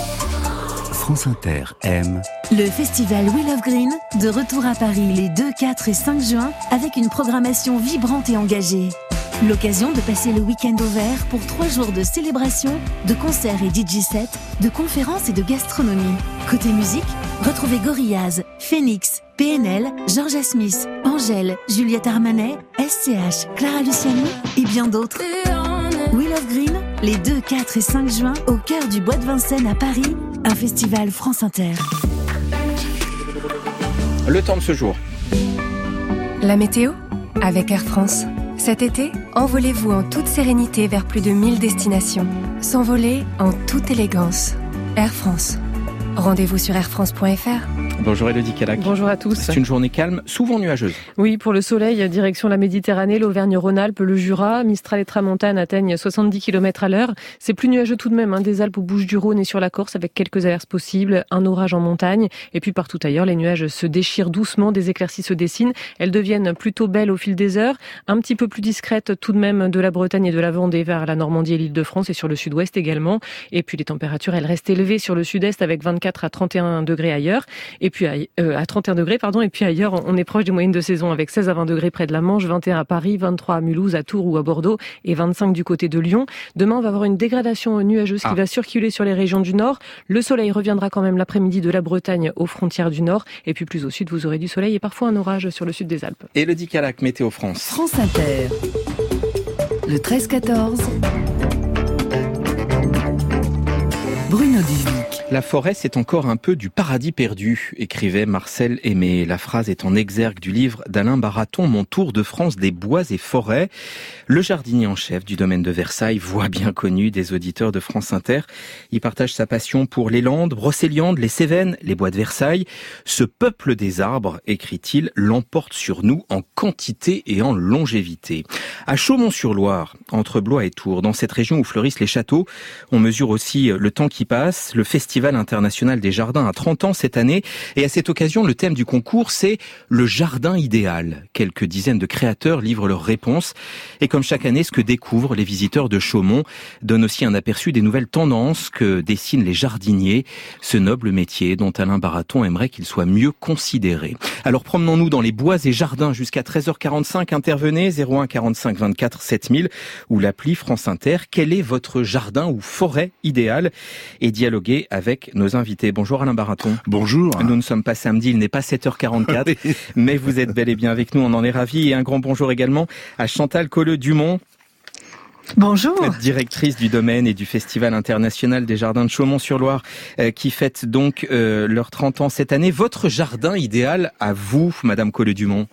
France Inter aime le festival We Love Green, de retour à Paris les 2, 4 et 5 juin, avec une programmation vibrante et engagée. L'occasion de passer le week-end au vert pour 3 jours de célébration, de concerts et DJ sets, de conférences et de gastronomie. Côté musique, retrouvez Gorillaz, Phoenix, PNL, Georgia Smith, Angèle, Juliette Armanet, SCH, Clara Luciani et bien d'autres. We Love Green, les 2, 4 et 5 juin, au cœur du Bois de Vincennes à Paris, un festival France Inter. Le temps de ce jour. La météo avec Air France. Cet été, envolez-vous en toute sérénité vers plus de 1000 destinations. S'envoler en toute élégance. Air France. Rendez-vous sur airfrance.fr. Bonjour Élodie Calac. Bonjour à tous. C'est une journée calme, souvent nuageuse. Oui, pour le soleil, direction la Méditerranée, l'Auvergne-Rhône-Alpes, le Jura. Mistral et tramontane atteignent 70 km à l'heure. C'est plus nuageux tout de même, des Alpes aux Bouches-du-Rhône et sur la Corse avec quelques averses possibles, un orage en montagne. Et puis partout ailleurs, les nuages se déchirent doucement, des éclaircies se dessinent. Elles deviennent plutôt belles au fil des heures, un petit peu plus discrètes tout de même de la Bretagne et de la Vendée vers la Normandie et l'Île-de-France et sur le sud-ouest également. Et puis les températures, elles restent élevées sur le sud-est avec 24 à 31 degrés ailleurs. Et puis à 31 degrés, et puis ailleurs, on est proche des moyennes de saison avec 16 à 20 degrés près de la Manche, 21 à Paris, 23 à Mulhouse, à Tours ou à Bordeaux et 25 du côté de Lyon. Demain, on va avoir une dégradation nuageuse qui va circuler sur les régions du Nord. Le soleil reviendra quand même l'après-midi de la Bretagne aux frontières du Nord. Et puis plus au sud, vous aurez du soleil et parfois un orage sur le sud des Alpes. Élodie Calac, Météo France. France Inter. Le 13-14. Bruno Duvic. La forêt, c'est encore un peu du paradis perdu, écrivait Marcel Aimé. La phrase est en exergue du livre d'Alain Baraton, Mon tour de France des bois et forêts. Le jardinier en chef du domaine de Versailles, voix bien connue des auditeurs de France Inter. Il partage sa passion pour les Landes, Brocéliande, les Cévennes, les bois de Versailles. Ce peuple des arbres, écrit-il, l'emporte sur nous en quantité et en longévité. À Chaumont-sur-Loire, entre Blois et Tours, dans cette région où fleurissent les châteaux, on mesure aussi le temps qui passe. Le Festival international des jardins a 30 ans cette année et à cette occasion, le thème du concours, c'est le jardin idéal. Quelques dizaines de créateurs livrent leurs réponses et comme chaque année, ce que découvrent les visiteurs de Chaumont donne aussi un aperçu des nouvelles tendances que dessinent les jardiniers, ce noble métier dont Alain Baraton aimerait qu'il soit mieux considéré. Alors promenons-nous dans les bois et jardins jusqu'à 13h45, intervenez 01 45 24 7000 ou l'appli France Inter. Quel est votre jardin ou forêt idéal? Et dialoguer avec nos invités. Bonjour Alain Baraton. Bonjour. Nous ne sommes pas samedi, il n'est pas 7h44, mais vous êtes bel et bien avec nous, on en est ravis. Et un grand bonjour également à Chantal Colleux-Dumont. Bonjour. Directrice du domaine et du Festival international des jardins de Chaumont-sur-Loire, qui fête donc leurs 30 ans cette année. Votre jardin idéal à vous, Madame Colleux-Dumont?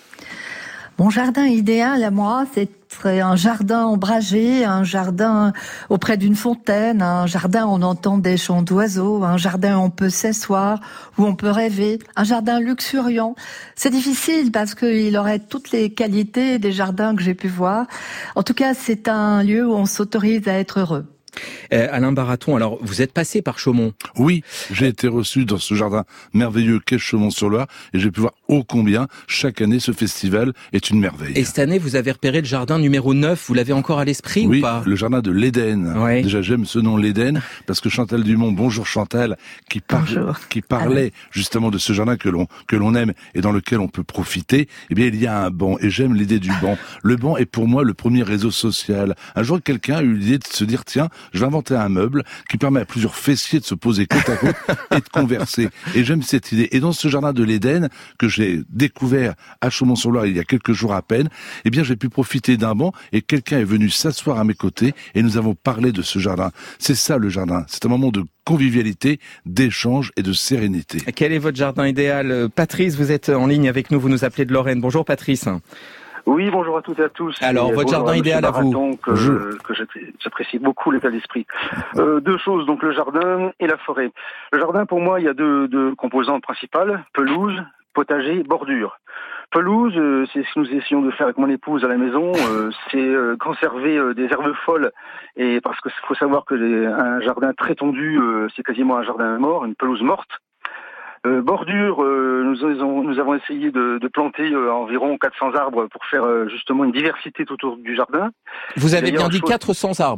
Mon jardin idéal à moi, c'est un jardin ombragé, un jardin auprès d'une fontaine, un jardin où on entend des chants d'oiseaux, un jardin où on peut s'asseoir, où on peut rêver, un jardin luxuriant. C'est difficile parce qu'il aurait toutes les qualités des jardins que j'ai pu voir. En tout cas, c'est un lieu où on s'autorise à être heureux. Alain Baraton, alors vous êtes passé par Chaumont. Oui, j'ai été reçu dans ce jardin merveilleux qu'est Chaumont-sur-Loire et j'ai pu voir ô combien chaque année ce festival est une merveille. Et cette année, vous avez repéré le jardin numéro 9, vous l'avez encore à l'esprit ou pas? Oui, le jardin de l'Éden. Ouais. Déjà j'aime ce nom l'Éden parce que Chantal Dumont, bonjour Chantal, qui parlait justement de ce jardin que l'on aime et dans lequel on peut profiter. Eh bien, il y a un banc et j'aime l'idée du banc. Le banc est pour moi le premier réseau social. Un jour, quelqu'un a eu l'idée de se dire tiens, je vais inventer un meuble qui permet à plusieurs fessiers de se poser côte à côte et de converser. Et j'aime cette idée. Et dans ce jardin de l'Éden, que j'ai découvert à Chaumont-sur-Loire il y a quelques jours à peine, eh bien, j'ai pu profiter d'un banc et quelqu'un est venu s'asseoir à mes côtés et nous avons parlé de ce jardin. C'est ça, le jardin. C'est un moment de convivialité, d'échange et de sérénité. Quel est votre jardin idéal? Patrice, vous êtes en ligne avec nous, vous nous appelez de Lorraine. Bonjour Patrice. Oui, bonjour à toutes et à tous. Alors, votre jardin idéal à vous? Que j'apprécie beaucoup l'état d'esprit. Deux choses, donc le jardin et la forêt. Le jardin, pour moi, il y a deux composantes principales, pelouse, potager, bordure. Pelouse, c'est ce que nous essayons de faire avec mon épouse à la maison, c'est conserver des herbes folles, et parce que faut savoir que un jardin très tendu, c'est quasiment un jardin mort, une pelouse morte. Bordure, nous avons essayé de planter environ 400 arbres pour faire justement une diversité tout autour du jardin. Vous avez bien dit 400 arbres?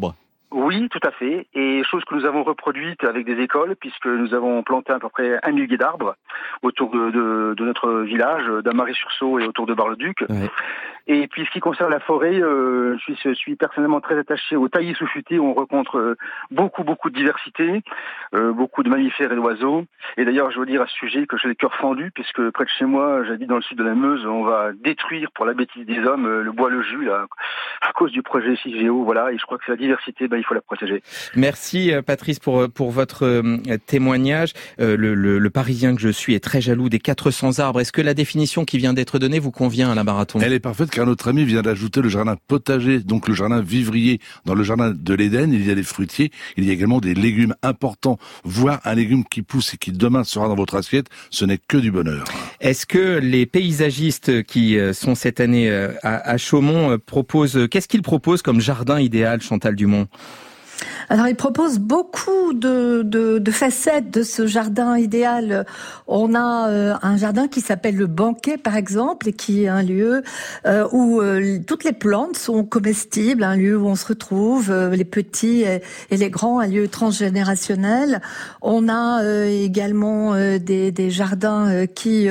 Oui, tout à fait. Et chose que nous avons reproduite avec des écoles, puisque nous avons planté à peu près 1 millier d'arbres autour de notre village, d'Amarie-sur-Sault et autour de Bar-le-Duc. Ouais. Et puis, ce qui concerne la forêt, je suis personnellement très attaché au taillis sous-futé, où on rencontre beaucoup de diversité, beaucoup de mammifères et d'oiseaux. Et d'ailleurs, je veux dire à ce sujet que j'ai le cœur fendu, puisque près de chez moi, j'habite dans le sud de la Meuse, on va détruire, pour la bêtise des hommes, le bois le jus, là, à cause du projet Cigéo, voilà. Et je crois que la diversité, il faut la protéger. Merci Patrice pour votre témoignage. Le Parisien que je suis est très jaloux des 400 arbres. Est-ce que la définition qui vient d'être donnée vous convient, Alain Baraton ? Elle est parfaite car notre ami vient d'ajouter le jardin potager, donc le jardin vivrier. Dans le jardin de l'Éden, il y a des fruitiers, il y a également des légumes importants. Voir un légume qui pousse et qui demain sera dans votre assiette, ce n'est que du bonheur. Est-ce que les paysagistes qui sont cette année à Chaumont qu'est-ce qu'ils proposent comme jardin idéal, Chantal Dumont ? Alors, il propose beaucoup de facettes de ce jardin idéal. On a un jardin qui s'appelle le Banquet, par exemple, et qui est un lieu où toutes les plantes sont comestibles, un lieu où on se retrouve, les petits et les grands, un lieu transgénérationnel. On a également des jardins qui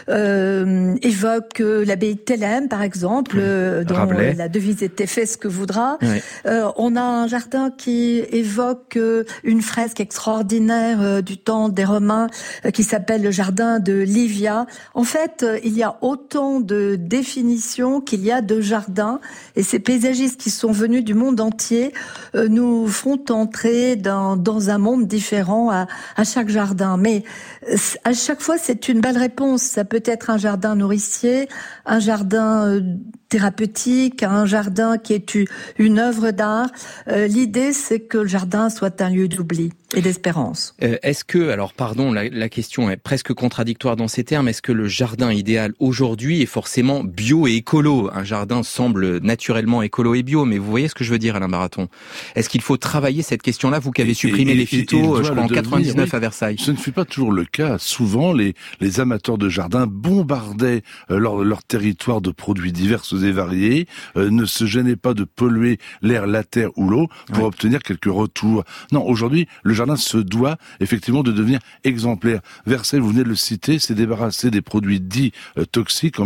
évoquent l'abbaye de Thélème, par exemple, dont la devise était « Fais ce que voudras oui. ». On a un jardin qui évoque une fresque extraordinaire du temps des Romains qui s'appelle le jardin de Livia. En fait, il y a autant de définitions qu'il y a de jardins, et ces paysagistes qui sont venus du monde entier nous font entrer dans un monde différent à chaque jardin. Mais à chaque fois, c'est une belle réponse. Ça peut être un jardin nourricier, un jardin thérapeutique, un jardin qui est une œuvre d'art. L'idée, c'est que le jardin soit un lieu d'oubli et d'espérance. Est-ce que, alors pardon, la question est presque contradictoire dans ces termes, est-ce que le jardin idéal aujourd'hui est forcément bio et écolo ? Un jardin semble naturellement écolo et bio, mais vous voyez ce que je veux dire, Alain Baraton ? Est-ce qu'il faut travailler cette question-là, vous qui avez supprimé les phytos, je crois, en 99 à Versailles ? Ce ne fut pas toujours le cas. Souvent, les amateurs de jardin bombardaient leur territoire de produits divers et variés, ne se gênaient pas de polluer l'air, la terre ou l'eau pour obtenir quelques retours. Non, aujourd'hui, le jardin se doit effectivement de devenir exemplaire. Versailles, vous venez de le citer, s'est débarrassé des produits dits toxiques en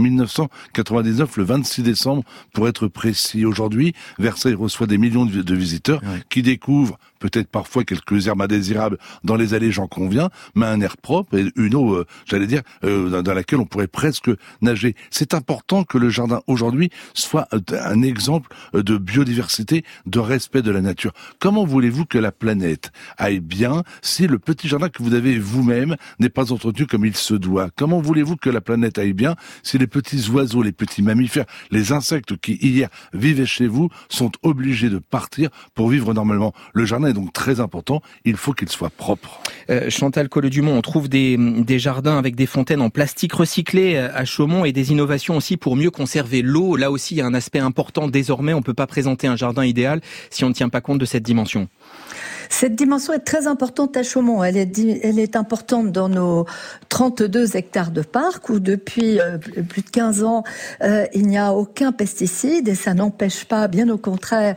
1999, le 26 décembre, pour être précis. Aujourd'hui, Versailles reçoit des millions de visiteurs qui découvrent peut-être parfois quelques herbes indésirables dans les allées, j'en conviens, mais un air propre et une eau, dans laquelle on pourrait presque nager. C'est important que le jardin aujourd'hui soit un exemple de biodiversité, de respect de la nature. Comment voulez-vous que la planète aille bien si le petit jardin que vous avez vous-même n'est pas entretenu comme il se doit ? Comment voulez-vous que la planète aille bien si les petits oiseaux, les petits mammifères, les insectes qui hier vivaient chez vous sont obligés de partir pour vivre normalement ? Le jardin est donc très important, il faut qu'il soit propre. Chantal Collet-Dumont, on trouve des jardins avec des fontaines en plastique recyclé à Chaumont et des innovations aussi pour mieux conserver l'eau. Là aussi, il y a un aspect important. Désormais, on ne peut pas présenter un jardin idéal si on ne tient pas compte de cette dimension. Cette dimension est très importante à Chaumont. Elle est importante dans nos 32 hectares de parc où depuis plus de 15 ans, il n'y a aucun pesticide et ça n'empêche pas, bien au contraire,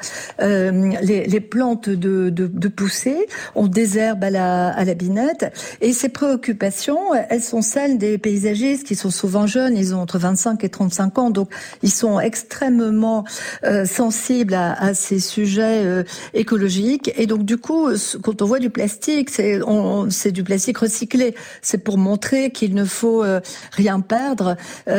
les plantes de pousser. On désherbe à la binette. Et ces préoccupations, elles sont celles des paysagistes qui sont souvent jeunes. Ils ont entre 25 et 35 ans. Donc, ils sont extrêmement sensibles à ces sujets écologiques. Et donc, du coup, quand on voit du plastique, c'est du plastique recyclé. C'est pour montrer qu'il ne faut rien perdre.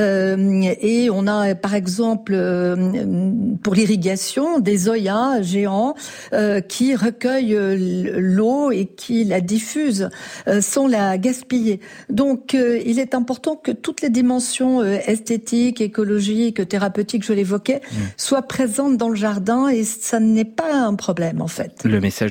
Et on a, par exemple, pour l'irrigation, des zoyas géants qui recueillent l'eau et qui la diffusent sans la gaspiller. Donc, il est important que toutes les dimensions esthétiques, écologiques, thérapeutiques, je l'évoquais, soient présentes dans le jardin et ça n'est pas un problème, en fait. Le message de Nathalie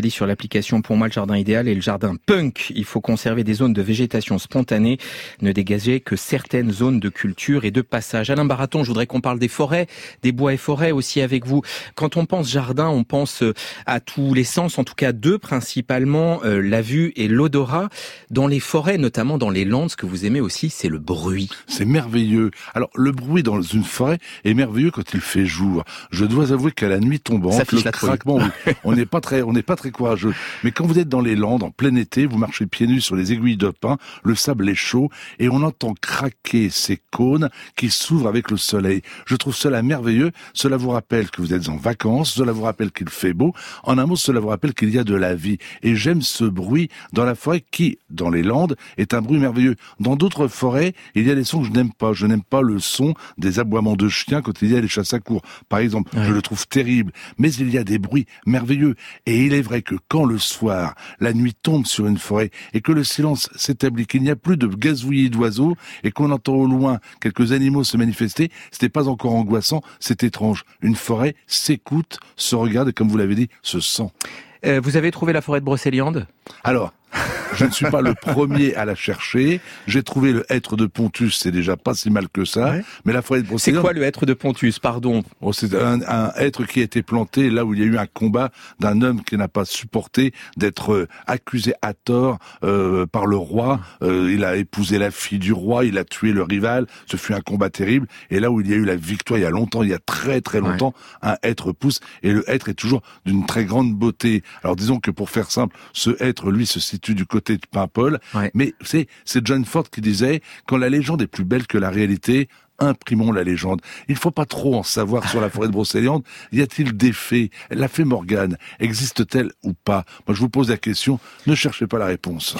dit sur l'application Pour moi le jardin idéal est le jardin punk. Il faut conserver des zones de végétation spontanée, ne dégager que certaines zones de culture et de passage. Alain Baraton, je voudrais qu'on parle des forêts, des bois et forêts aussi avec vous. Quand on pense jardin, on pense à tous les sens, en tout cas deux principalement, la vue et l'odorat. Dans les forêts, notamment dans les Landes, ce que vous aimez aussi, c'est le bruit. C'est merveilleux. Alors, le bruit dans une forêt est merveilleux quand il fait jour. Je dois avouer qu'à la nuit tombante, le craquement, oui, on n'est pas très courageux. Mais quand vous êtes dans les Landes, en plein été, vous marchez pieds nus sur les aiguilles de pin, le sable est chaud, et on entend craquer ces cônes qui s'ouvrent avec le soleil. Je trouve cela merveilleux. Cela vous rappelle que vous êtes en vacances, cela vous rappelle qu'il fait beau. En un mot, cela vous rappelle qu'il y a de la vie. Et j'aime ce bruit dans la forêt qui, dans les Landes, est un bruit merveilleux. Dans d'autres forêts, il y a des sons que je n'aime pas. Je n'aime pas le son des aboiements de chiens quand il y a les chasses à courre. Par exemple, je le trouve terrible. Mais il y a des bruits merveilleux. Et il est vrai que quand le soir, la nuit tombe sur une forêt et que le silence s'établit, qu'il n'y a plus de gazouillis d'oiseaux et qu'on entend au loin quelques animaux se manifester, ce n'est pas encore angoissant, c'est étrange. Une forêt s'écoute, se regarde et, comme vous l'avez dit, se sent. Vous avez trouvé la forêt de Brocéliande ? Alors, je ne suis pas le premier à la chercher. J'ai trouvé le hêtre de Pontus, c'est déjà pas si mal que ça. Ouais. Mais la forêt de Brocéliande... C'est quoi le hêtre de Pontus, pardon ? C'est un hêtre qui a été planté là où il y a eu un combat d'un homme qui n'a pas supporté d'être accusé à tort par le roi. Il a épousé la fille du roi, il a tué le rival. Ce fut un combat terrible. Et là où il y a eu la victoire, il y a longtemps, il y a très très longtemps, un hêtre pousse. Et le hêtre est toujours d'une très grande beauté. Alors disons que pour faire simple, ce hêtre, lui, se situe du côté de Paimpol. Mais c'est John Ford qui disait, quand la légende est plus belle que la réalité, imprimons la légende. Il ne faut pas trop en savoir sur la forêt de Brocéliande. Y a-t-il des faits ? La fée Morgane existe-t-elle ou pas ? Moi, je vous pose la question. Ne cherchez pas la réponse.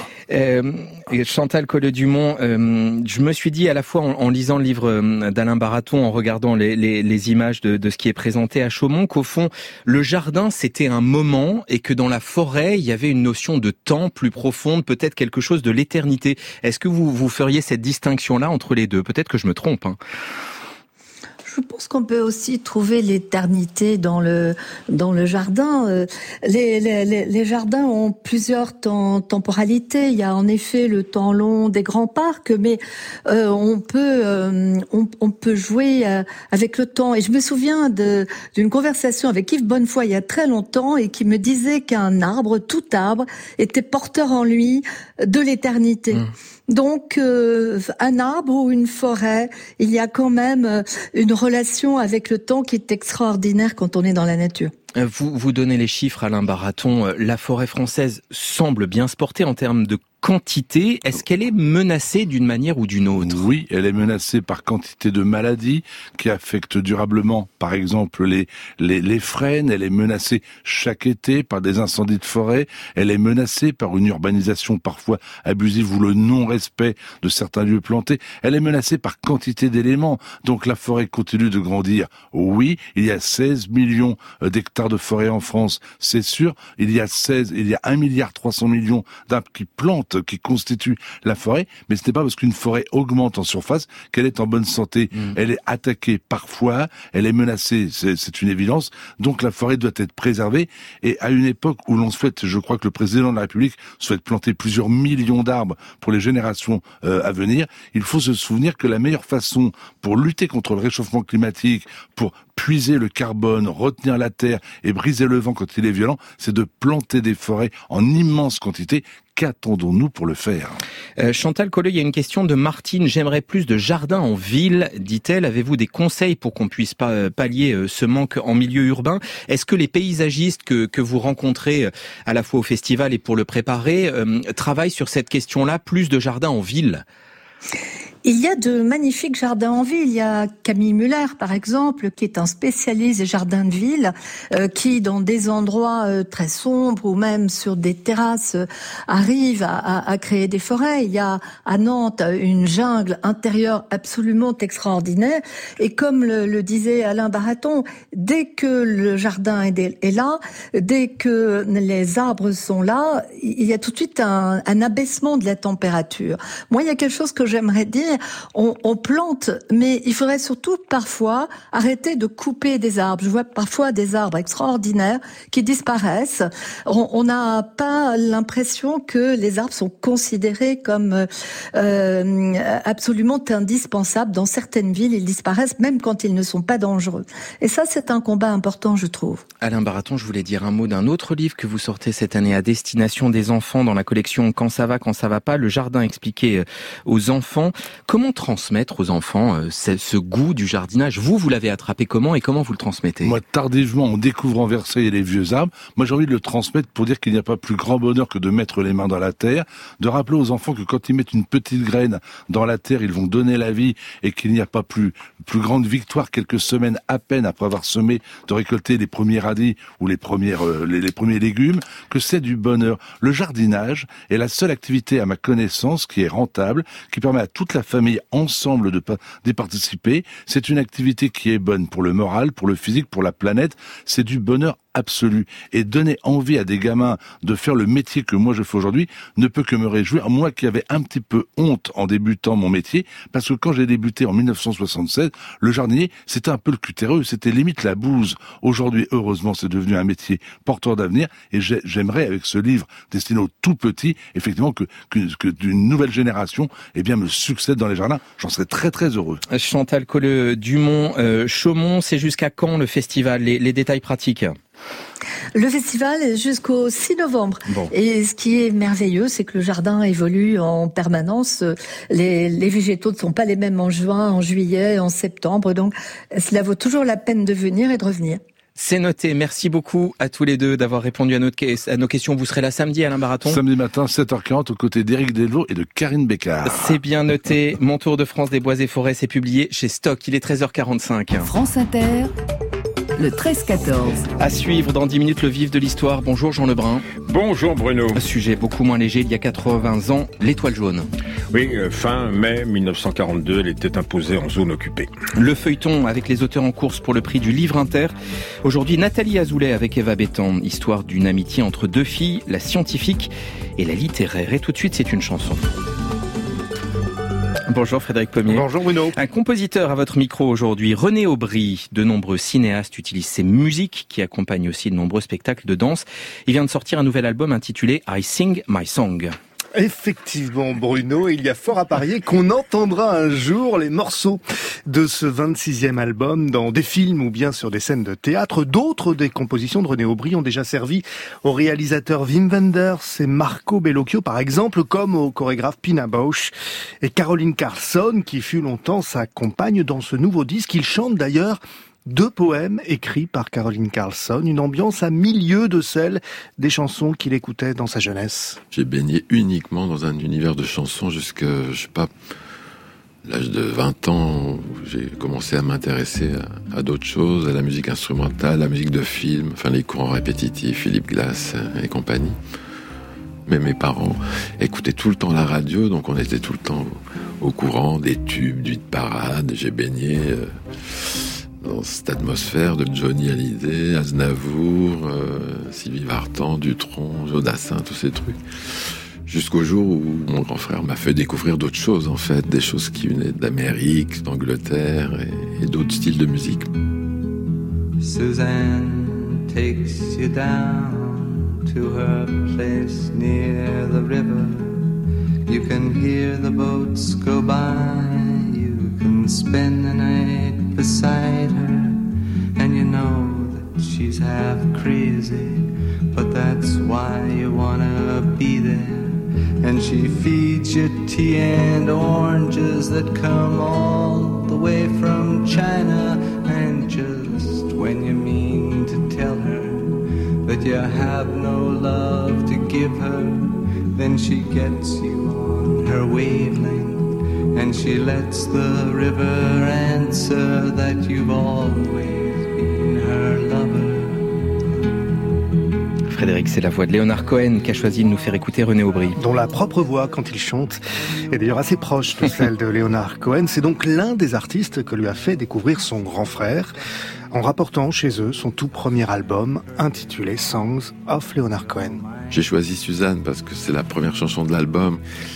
Chantal Colleux-Dumont, je me suis dit à la fois en lisant le livre d'Alain Baraton, en regardant les images de ce qui est présenté à Chaumont, qu'au fond, le jardin, c'était un moment et que dans la forêt, il y avait une notion de temps plus profonde, peut-être quelque chose de l'éternité. Est-ce que vous feriez cette distinction-là entre les deux ? Peut-être que je me trompe, hein. Je pense qu'on peut aussi trouver l'éternité dans le jardin. Les jardins ont plusieurs temporalités. Il y a en effet le temps long des grands parcs, mais on peut jouer avec le temps. Et je me souviens d'une conversation avec Yves Bonnefoy il y a très longtemps et qui me disait qu'un arbre, tout arbre, était porteur en lui de l'éternité. Donc, un arbre ou une forêt, il y a quand même une relation avec le temps qui est extraordinaire quand on est dans la nature. Vous donnez les chiffres, Alain Baraton. La forêt française semble bien se porter en termes de quantité. Est-ce qu'elle est menacée d'une manière ou d'une autre ? Oui, elle est menacée par quantité de maladies qui affectent durablement, par exemple, les frênes. Elle est menacée chaque été par des incendies de forêt. Elle est menacée par une urbanisation parfois abusive ou le non-respect de certains lieux plantés. Elle est menacée par quantité d'éléments. Donc la forêt continue de grandir. Oui, il y a 16 millions d'hectares de forêt en France, c'est sûr. Il y a 1,3 milliard d'arbres qui plantent, qui constituent la forêt, mais ce n'est pas parce qu'une forêt augmente en surface qu'elle est en bonne santé. Elle est attaquée parfois, elle est menacée, c'est une évidence, donc la forêt doit être préservée, et à une époque où l'on souhaite, je crois que le président de la République souhaite planter plusieurs millions d'arbres pour les générations à venir, il faut se souvenir que la meilleure façon pour lutter contre le réchauffement climatique, pour puiser le carbone, retenir la terre et briser le vent quand il est violent, c'est de planter des forêts en immense quantité. Qu'attendons-nous pour le faire ? Chantal Colleux, il y a une question de Martine. J'aimerais plus de jardins en ville, dit-elle. Avez-vous des conseils pour qu'on puisse pallier ce manque en milieu urbain ? Est-ce que les paysagistes que vous rencontrez à la fois au festival et pour le préparer travaillent sur cette question-là, plus de jardins en ville ? Il y a de magnifiques jardins en ville. Il y a Camille Muller, par exemple, qui est un spécialiste des jardins de ville, qui, dans des endroits très sombres ou même sur des terrasses, arrive à créer des forêts. Il y a à Nantes une jungle intérieure absolument extraordinaire. Et comme le disait Alain Baraton, dès que le jardin est là, dès que les arbres sont là, il y a tout de suite un abaissement de la température. Moi, il y a quelque chose que j'aimerais dire, jardinier, on plante, mais il faudrait surtout parfois arrêter de couper des arbres. Je vois parfois des arbres extraordinaires qui disparaissent. On n'a pas l'impression que les arbres sont considérés comme absolument indispensables. Dans certaines villes, ils disparaissent même quand ils ne sont pas dangereux. Et ça, c'est un combat important, je trouve. Alain Baraton, je voulais dire un mot d'un autre livre que vous sortez cette année à destination des enfants dans la collection Quand ça va pas, le jardin expliqué aux enfants. Comment transmettre aux enfants ce goût du jardinage ? Vous l'avez attrapé comment et comment vous le transmettez ? Moi, tardivement, en découvrant Versailles et les vieux arbres, moi j'ai envie de le transmettre pour dire qu'il n'y a pas plus grand bonheur que de mettre les mains dans la terre, de rappeler aux enfants que quand ils mettent une petite graine dans la terre, ils vont donner la vie et qu'il n'y a pas plus grande victoire quelques semaines à peine après avoir semé de récolter les premiers radis ou les premiers légumes, que c'est du bonheur. Le jardinage est la seule activité à ma connaissance qui est rentable, qui permet à toute la famille ensemble d'y participer. C'est une activité qui est bonne pour le moral, pour le physique, pour la planète. C'est du bonheur absolu. Et donner envie à des gamins de faire le métier que moi je fais aujourd'hui ne peut que me réjouir. Moi qui avais un petit peu honte en débutant mon métier, parce que quand j'ai débuté en 1976, le jardinier, c'était un peu le cutéreux, c'était limite la bouse. Aujourd'hui, heureusement, c'est devenu un métier porteur d'avenir et j'aimerais, avec ce livre destiné aux tout petits, effectivement, que d'une nouvelle génération, eh bien, me succède dans les jardins. J'en serais très très heureux. Chantal Colleux-Dumont, Chaumont, c'est jusqu'à quand le festival ? Les détails pratiques ? Le festival est jusqu'au 6 novembre. Bon. Et ce qui est merveilleux, c'est que le jardin évolue en permanence. Les végétaux ne sont pas les mêmes en juin, en juillet, en septembre. Donc, cela vaut toujours la peine de venir et de revenir. C'est noté. Merci beaucoup à tous les deux d'avoir répondu à nos questions. Vous serez là samedi, Alain Baraton ? Samedi matin, 7h40, aux côtés d'Éric Delvaux et de Karine Bécard. C'est bien noté. Mon tour de France des bois et forêts, c'est publié chez Stock. Il est 13h45. France Inter. Le 13-14. À suivre dans 10 minutes, le vif de l'histoire. Bonjour Jean Lebrun. Bonjour Bruno. Un sujet beaucoup moins léger, il y a 80 ans, l'étoile jaune. Oui, fin mai 1942, elle était imposée en zone occupée. Le feuilleton avec les auteurs en course pour le prix du Livre Inter. Aujourd'hui, Nathalie Azoulay avec Eva Bétan. Histoire d'une amitié entre deux filles, la scientifique et la littéraire. Et tout de suite, c'est une chanson. Bonjour Frédéric Pommier. Bonjour Bruno. Un compositeur à votre micro aujourd'hui, René Aubry. De nombreux cinéastes utilisent ses musiques qui accompagnent aussi de nombreux spectacles de danse. Il vient de sortir un nouvel album intitulé I Sing My Song. Effectivement, Bruno, il y a fort à parier qu'on entendra un jour les morceaux de ce 26e album dans des films ou bien sur des scènes de théâtre. D'autres des compositions de René Aubry ont déjà servi aux réalisateurs Wim Wenders et Marco Bellocchio, par exemple, comme au chorégraphe Pina Bausch et Caroline Carlson, qui fut longtemps sa compagne dans ce nouveau disque. Il chante d'ailleurs 2 poèmes écrits par Caroline Carlson, une ambiance à milieu de celle des chansons qu'il écoutait dans sa jeunesse. J'ai baigné uniquement dans un univers de chansons jusqu'à, l'âge de 20 ans, où j'ai commencé à m'intéresser à d'autres choses, à la musique instrumentale, la musique de film, les courants répétitifs, Philippe Glass et compagnie. Mais mes parents écoutaient tout le temps la radio, donc on était tout le temps au courant des tubes, du hit parade. J'ai baigné dans cette atmosphère de Johnny Hallyday, Aznavour, Sylvie Vartan, Dutronc, Jodassin, tous ces trucs. Jusqu'au jour où mon grand frère m'a fait découvrir d'autres choses, en fait, des choses qui venaient d'Amérique, d'Angleterre et d'autres styles de musique. Suzanne takes you down to her place near the river. You can hear the boats go by. You can spend the night beside her, and you know that she's half crazy, but that's why you wanna be there. And she feeds you tea and oranges that come all the way from China. And just when you mean to tell her that you have no love to give her, then she gets you on her wavelength. And she lets the river answer that you've always been her lover. Frédéric, c'est la voix de Léonard Cohen qui a choisi de nous faire écouter René Aubry. Dont la propre voix, quand il chante, est d'ailleurs assez proche de celle de Léonard Cohen. C'est donc l'un des artistes que lui a fait découvrir son grand frère, en rapportant chez eux son tout premier album, intitulé Songs of Leonard Cohen. J'ai choisi Suzanne parce que c'est la première chanson de l'album.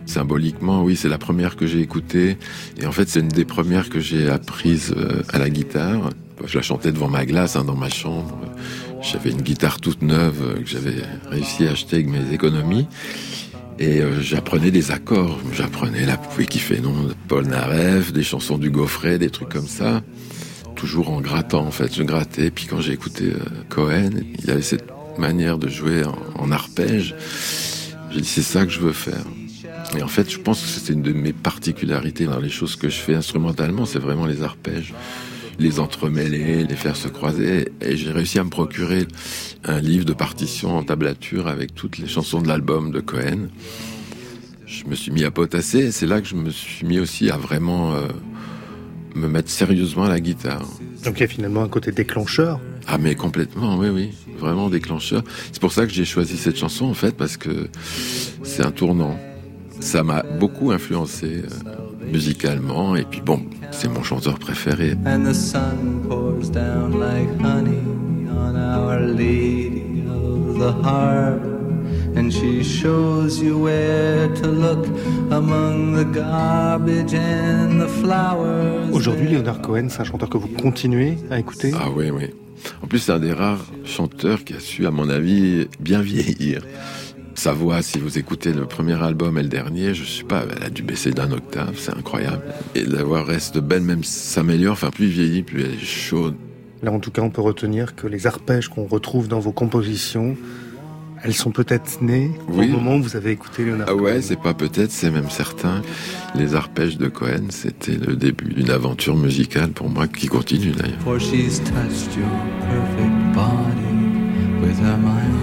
Symboliquement, oui, c'est la première que j'ai écoutée. Et en fait, c'est une des premières que j'ai apprises à la guitare. Je la chantais devant ma glace, dans ma chambre. J'avais une guitare toute neuve que j'avais réussi à acheter avec mes économies. Et j'apprenais des accords. J'apprenais La poupée qui fait non de Paul Narev, des chansons du Gaufret, des trucs comme ça. Toujours en grattant, en fait. Je grattais. Puis quand j'ai écouté Cohen, il avait cette manière de jouer en arpège. J'ai dit, c'est ça que je veux faire. Et en fait, je pense que c'est une de mes particularités dans les choses que je fais instrumentalement, c'est vraiment les arpèges, les entremêler, les faire se croiser. Et j'ai réussi à me procurer un livre de partitions en tablature avec toutes les chansons de l'album de Cohen. Je me suis mis à potasser, et c'est là que je me suis mis aussi à vraiment me mettre sérieusement à la guitare. Donc il y a finalement un côté déclencheur. Ah mais complètement, oui, vraiment déclencheur. C'est pour ça que j'ai choisi cette chanson en fait, parce que c'est un tournant. Ça m'a beaucoup influencé musicalement, et puis bon, c'est mon chanteur préféré. And the sun pours down like honey on Our Lady of the Harbor. And she shows you where to look among the garbage and the flowers. Aujourd'hui, Leonard Cohen, c'est un chanteur que vous continuez à écouter ? Ah oui. En plus, c'est un des rares chanteurs qui a su, à mon avis, bien vieillir. Sa voix, si vous écoutez le premier album et le dernier, je sais pas, elle a dû baisser d'un octave, c'est incroyable. Et la voix reste belle, même si s'améliore, enfin plus il vieillit, plus elle est chaude. Là, en tout cas, on peut retenir que les arpèges qu'on retrouve dans vos compositions, elles sont peut-être nées au moment où vous avez écouté Leonard Cohen. Ah ouais, c'est pas peut-être, c'est même certain. Les arpèges de Cohen, c'était le début d'une aventure musicale pour moi qui continue d'ailleurs. For she's touched your perfect body with her mind.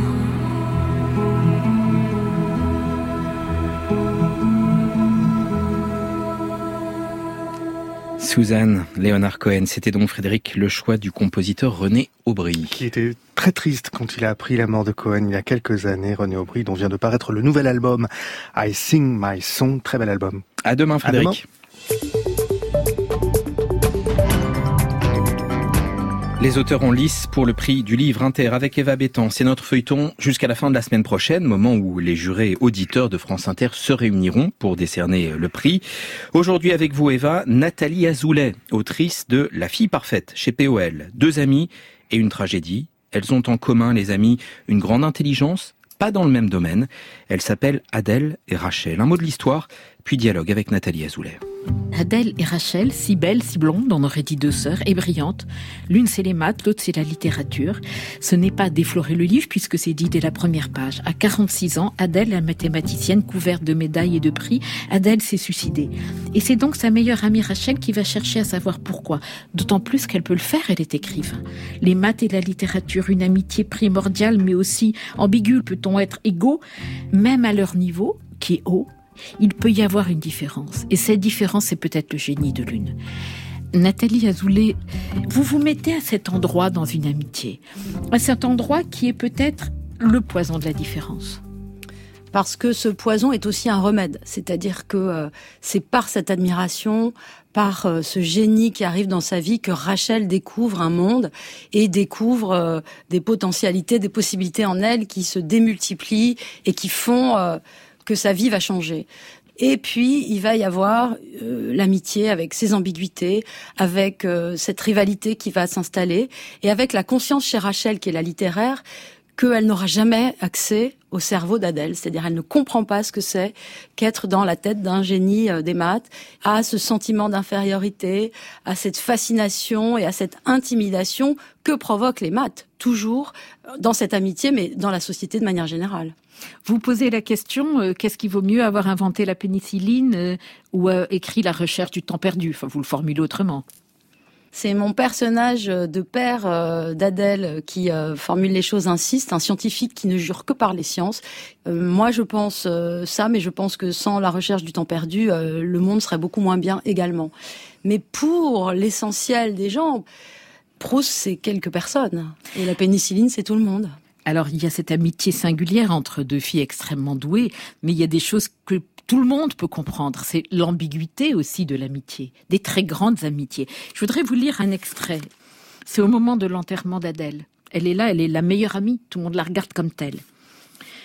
Suzanne, Leonard Cohen, c'était donc Frédéric le choix du compositeur René Aubry. Qui était très triste quand il a appris la mort de Cohen il y a quelques années, René Aubry, dont vient de paraître le nouvel album I Sing My Song, très bel album. À demain Frédéric. À demain. Les auteurs en lice pour le prix du livre Inter avec Eva Bétan. C'est notre feuilleton jusqu'à la fin de la semaine prochaine, moment où les jurés auditeurs de France Inter se réuniront pour décerner le prix. Aujourd'hui avec vous Eva, Nathalie Azoulay, autrice de La fille parfaite chez POL. 2 amies et une tragédie. Elles ont en commun, les amies, une grande intelligence, pas dans le même domaine. Elles s'appellent Adèle et Rachel. Un mot de l'histoire, puis dialogue avec Nathalie Azoulay. Adèle et Rachel, si belles, si blondes, on aurait dit 2 sœurs, et brillantes. L'une c'est les maths, l'autre c'est la littérature. Ce n'est pas déflorer le livre puisque c'est dit dès la première page. À 46 ans, Adèle, la mathématicienne couverte de médailles et de prix, Adèle s'est suicidée. Et c'est donc sa meilleure amie Rachel qui va chercher à savoir pourquoi. D'autant plus qu'elle peut le faire, elle est écrivain. Les maths et la littérature, une amitié primordiale mais aussi ambiguë. Peut-on être égaux, même à leur niveau, qui est haut? Il peut y avoir une différence. Et cette différence, c'est peut-être le génie de l'une. Nathalie Azoulay, vous vous mettez à cet endroit dans une amitié. À cet endroit qui est peut-être le poison de la différence. Parce que ce poison est aussi un remède. C'est-à-dire que c'est par cette admiration, par ce génie qui arrive dans sa vie que Rachel découvre un monde et découvre des potentialités, des possibilités en elle qui se démultiplient et qui font que sa vie va changer. Et puis, il va y avoir l'amitié avec ses ambiguïtés, avec cette rivalité qui va s'installer, et avec la conscience chez Rachel, qui est la littéraire, qu'elle n'aura jamais accès au cerveau d'Adèle. C'est-à-dire, elle ne comprend pas ce que c'est qu'être dans la tête d'un génie des maths, à ce sentiment d'infériorité, à cette fascination et à cette intimidation que provoquent les maths, toujours dans cette amitié, mais dans la société de manière générale. Vous posez la question, qu'est-ce qui vaut mieux, avoir inventé la pénicilline ou écrit La recherche du temps perdu? Enfin, vous le formulez autrement. C'est mon personnage de père d'Adèle qui formule les choses ainsi. C'est un scientifique qui ne jure que par les sciences. Moi, je pense ça, mais je pense que sans la recherche du temps perdu, le monde serait beaucoup moins bien également. Mais pour l'essentiel des gens, Proust, c'est quelques personnes. Et la pénicilline, c'est tout le monde. Alors, il y a cette amitié singulière entre 2 filles extrêmement douées, mais il y a des choses que tout le monde peut comprendre. C'est l'ambiguïté aussi de l'amitié, des très grandes amitiés. Je voudrais vous lire un extrait. C'est au moment de l'enterrement d'Adèle. Elle est là, elle est la meilleure amie. Tout le monde la regarde comme telle.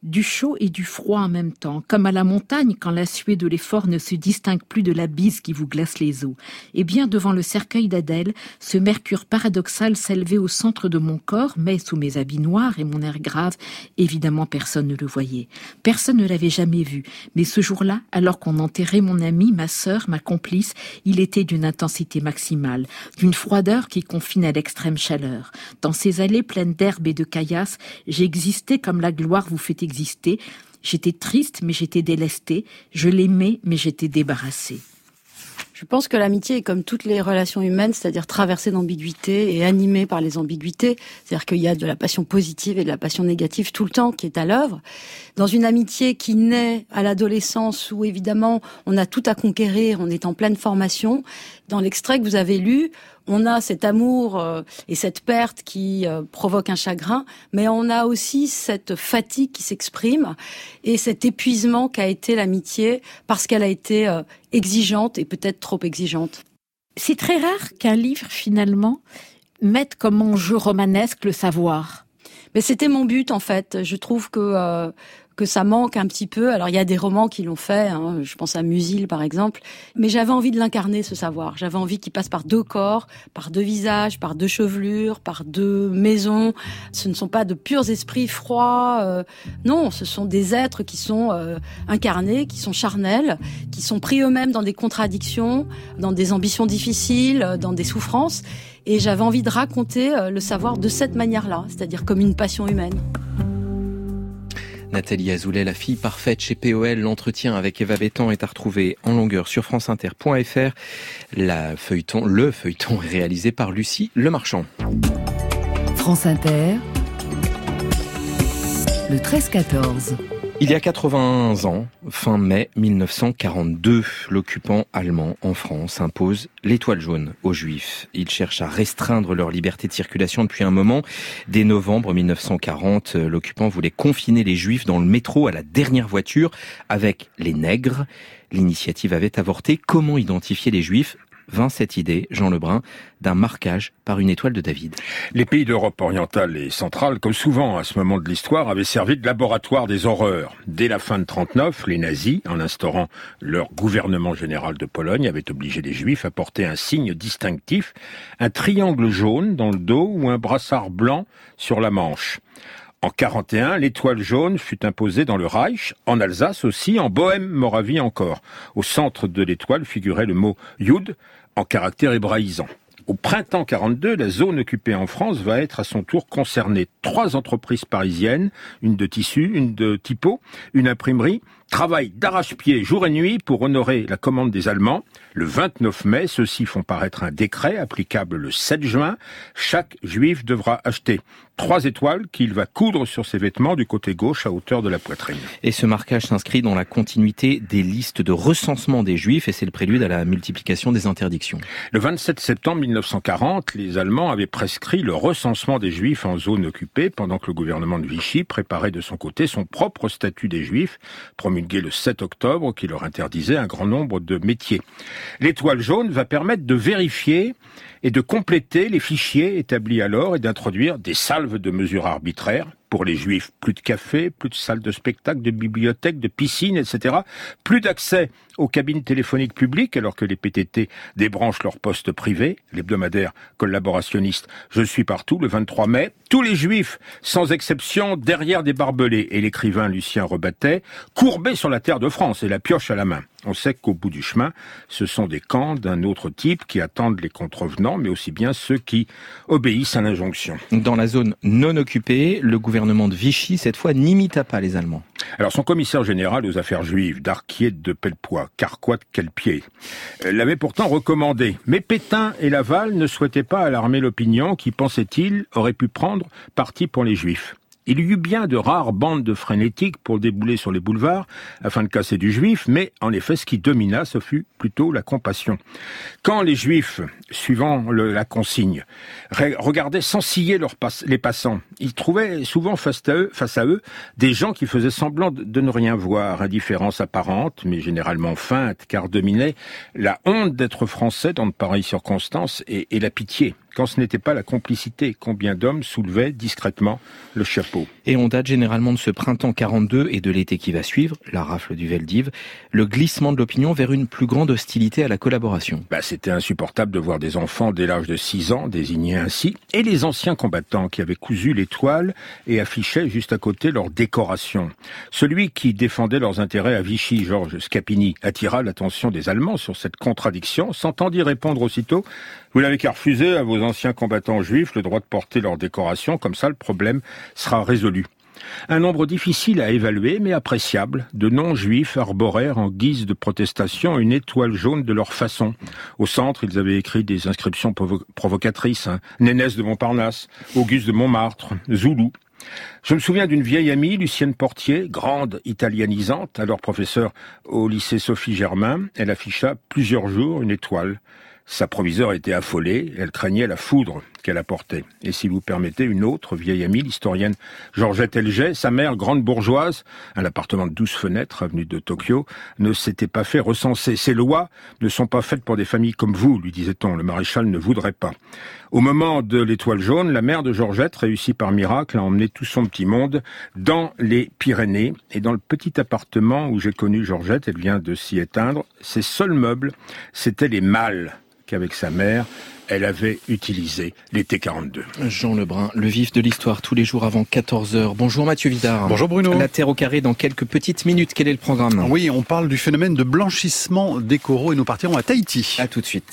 du chaud et du froid en même temps, comme à la montagne quand la suée de l'effort ne se distingue plus de la bise qui vous glace les os. Et bien devant le cercueil d'Adèle, ce mercure paradoxal s'élevait au centre de mon corps, mais sous mes habits noirs et mon air grave, évidemment personne ne le voyait. Personne ne l'avait jamais vu, mais ce jour-là, alors qu'on enterrait mon ami, ma sœur, ma complice, il était d'une intensité maximale, d'une froideur qui confine à l'extrême chaleur. Dans ces allées pleines d'herbes et de caillasses, j'existais comme la gloire vous fait exister. J'étais triste, mais j'étais délestée. Je l'aimais, mais j'étais débarrassée. Je pense que l'amitié est comme toutes les relations humaines, c'est-à-dire traversée d'ambiguïté et animée par les ambiguïtés. C'est-à-dire qu'il y a de la passion positive et de la passion négative tout le temps qui est à l'œuvre. Dans une amitié qui naît à l'adolescence où évidemment on a tout à conquérir, on est en pleine formation. Dans l'extrait que vous avez lu, on a cet amour et cette perte qui provoque un chagrin, mais on a aussi cette fatigue qui s'exprime et cet épuisement qu'a été l'amitié parce qu'elle a été exigeante et peut-être trop exigeante. C'est très rare qu'un livre, finalement, mette comme enjeu romanesque le savoir. Mais c'était mon but, en fait. Je trouve que ça manque un petit peu. Alors, il y a des romans qui l'ont fait, hein, je pense à Musil, par exemple. Mais j'avais envie de l'incarner, ce savoir. J'avais envie qu'il passe par deux corps, par deux visages, par deux chevelures, par deux maisons. Ce ne sont pas de purs esprits froids. Non, ce sont des êtres qui sont incarnés, qui sont charnels, qui sont pris eux-mêmes dans des contradictions, dans des ambitions difficiles, dans des souffrances. Et j'avais envie de raconter le savoir de cette manière-là, c'est-à-dire comme une passion humaine. Nathalie Azoulay, la fille parfaite chez POL. L'entretien avec Eva Bétan est à retrouver en longueur sur franceinter.fr. Le feuilleton est réalisé par Lucie Lemarchand. France Inter, le 13-14. Il y a 80 ans, fin mai 1942, l'occupant allemand en France impose l'étoile jaune aux Juifs. Il cherche à restreindre leur liberté de circulation depuis un moment. Dès novembre 1940, l'occupant voulait confiner les Juifs dans le métro à la dernière voiture avec les nègres. L'initiative avait avorté. Comment identifier les Juifs ? Vint cette idée, Jean Lebrun, d'un marquage par une étoile de David. Les pays d'Europe orientale et centrale, comme souvent à ce moment de l'histoire, avaient servi de laboratoire des horreurs. Dès la fin de 1939, les nazis, en instaurant leur gouvernement général de Pologne, avaient obligé les Juifs à porter un signe distinctif, un triangle jaune dans le dos ou un brassard blanc sur la manche. En 1941, l'étoile jaune fut imposée dans le Reich, en Alsace aussi, en Bohême-Moravie encore. Au centre de l'étoile figurait le mot « Yud » en caractère hébraïsant. Au printemps 1942, la zone occupée en France va être à son tour concernée. 3 entreprises parisiennes, une de tissu, une de typo, une imprimerie, travaillent d'arrache-pied jour et nuit pour honorer la commande des Allemands. Le 29 mai, ceux-ci font paraître un décret applicable le 7 juin. Chaque Juif devra acheter 3 étoiles qu'il va coudre sur ses vêtements du côté gauche à hauteur de la poitrine. Et ce marquage s'inscrit dans la continuité des listes de recensement des Juifs et c'est le prélude à la multiplication des interdictions. Le 27 septembre 1940, les Allemands avaient prescrit le recensement des Juifs en zone occupée pendant que le gouvernement de Vichy préparait de son côté son propre statut des Juifs, promulgué le 7 octobre, qui leur interdisait un grand nombre de métiers. L'étoile jaune va permettre de vérifier et de compléter les fichiers établis alors et d'introduire des salves de mesures arbitraires. Pour les Juifs, plus de café, plus de salles de spectacle, de bibliothèques, de piscines, etc. Plus d'accès aux cabines téléphoniques publiques alors que les PTT débranchent leurs postes privés. L'hebdomadaire collaborationniste Je suis partout, le 23 mai. Tous les Juifs, sans exception, derrière des barbelés. Et l'écrivain Lucien Rebattet, courbés sur la terre de France et la pioche à la main. On sait qu'au bout du chemin, ce sont des camps d'un autre type qui attendent les contrevenants, mais aussi bien ceux qui obéissent à l'injonction. Dans la zone non occupée, le gouvernement de Vichy, cette fois, n'imita pas les Allemands. Alors, son commissaire général aux affaires juives, Darquier de Pellepoix, Carquois de Kelpier, l'avait pourtant recommandé. Mais Pétain et Laval ne souhaitaient pas alarmer l'opinion qui, pensait-il, aurait pu prendre parti pour les Juifs. Il y eut bien de rares bandes de frénétiques pour débouler sur les boulevards afin de casser du juif, mais en effet, ce qui domina, ce fut plutôt la compassion. Quand les Juifs, suivant la consigne, regardaient sans ciller les passants, ils trouvaient souvent face à eux des gens qui faisaient semblant de ne rien voir, indifférence apparente, mais généralement feinte, car dominait la honte d'être français dans de pareilles circonstances et la pitié. quand ce n'était pas la complicité. Combien d'hommes soulevaient discrètement le chapeau. Et on date généralement de ce printemps 42 et de l'été qui va suivre, la rafle du Veldiv, le glissement de l'opinion vers une plus grande hostilité à la collaboration. C'était insupportable de voir des enfants dès l'âge de 6 ans désignés ainsi, et les anciens combattants qui avaient cousu l'étoile et affichaient juste à côté leur décoration. Celui qui défendait leurs intérêts à Vichy, Georges Scapini, attira l'attention des Allemands sur cette contradiction, s'entendit répondre aussitôt « Vous n'avez qu'à refuser à vos anciens combattants juifs le droit de porter leur décoration, comme ça le problème sera résolu ». Un nombre difficile à évaluer, mais appréciable, de non-juifs arborèrent en guise de protestation une étoile jaune de leur façon. Au centre, ils avaient écrit des inscriptions provocatrices, Nénès de Montparnasse, Auguste de Montmartre, Zoulou. Je me souviens d'une vieille amie, Lucienne Portier, grande italianisante, alors professeure au lycée Sophie Germain. Elle afficha plusieurs jours une étoile. Sa proviseure était affolée, elle craignait la foudre qu'elle apportait. Et si vous permettez, une autre vieille amie, l'historienne Georgette Elget, sa mère, grande bourgeoise, un appartement de 12 fenêtres, avenue de Tokyo, ne s'était pas fait recenser. Ces lois ne sont pas faites pour des familles comme vous, lui disait-on. Le maréchal ne voudrait pas. Au moment de l'étoile jaune, la mère de Georgette réussit par miracle à emmener tout son petit monde dans les Pyrénées. Et dans le petit appartement où j'ai connu Georgette, elle vient de s'y éteindre, ses seuls meubles, c'étaient les malles qu'avec sa mère, elle avait utilisé l'été 42. Jean Lebrun, le vif de l'histoire tous les jours avant 14h. Bonjour Mathieu Vidard. Bonjour Bruno. La Terre au carré dans quelques petites minutes. Quel est le programme ? Oui, on parle du phénomène de blanchissement des coraux et nous partirons à Tahiti. À tout de suite.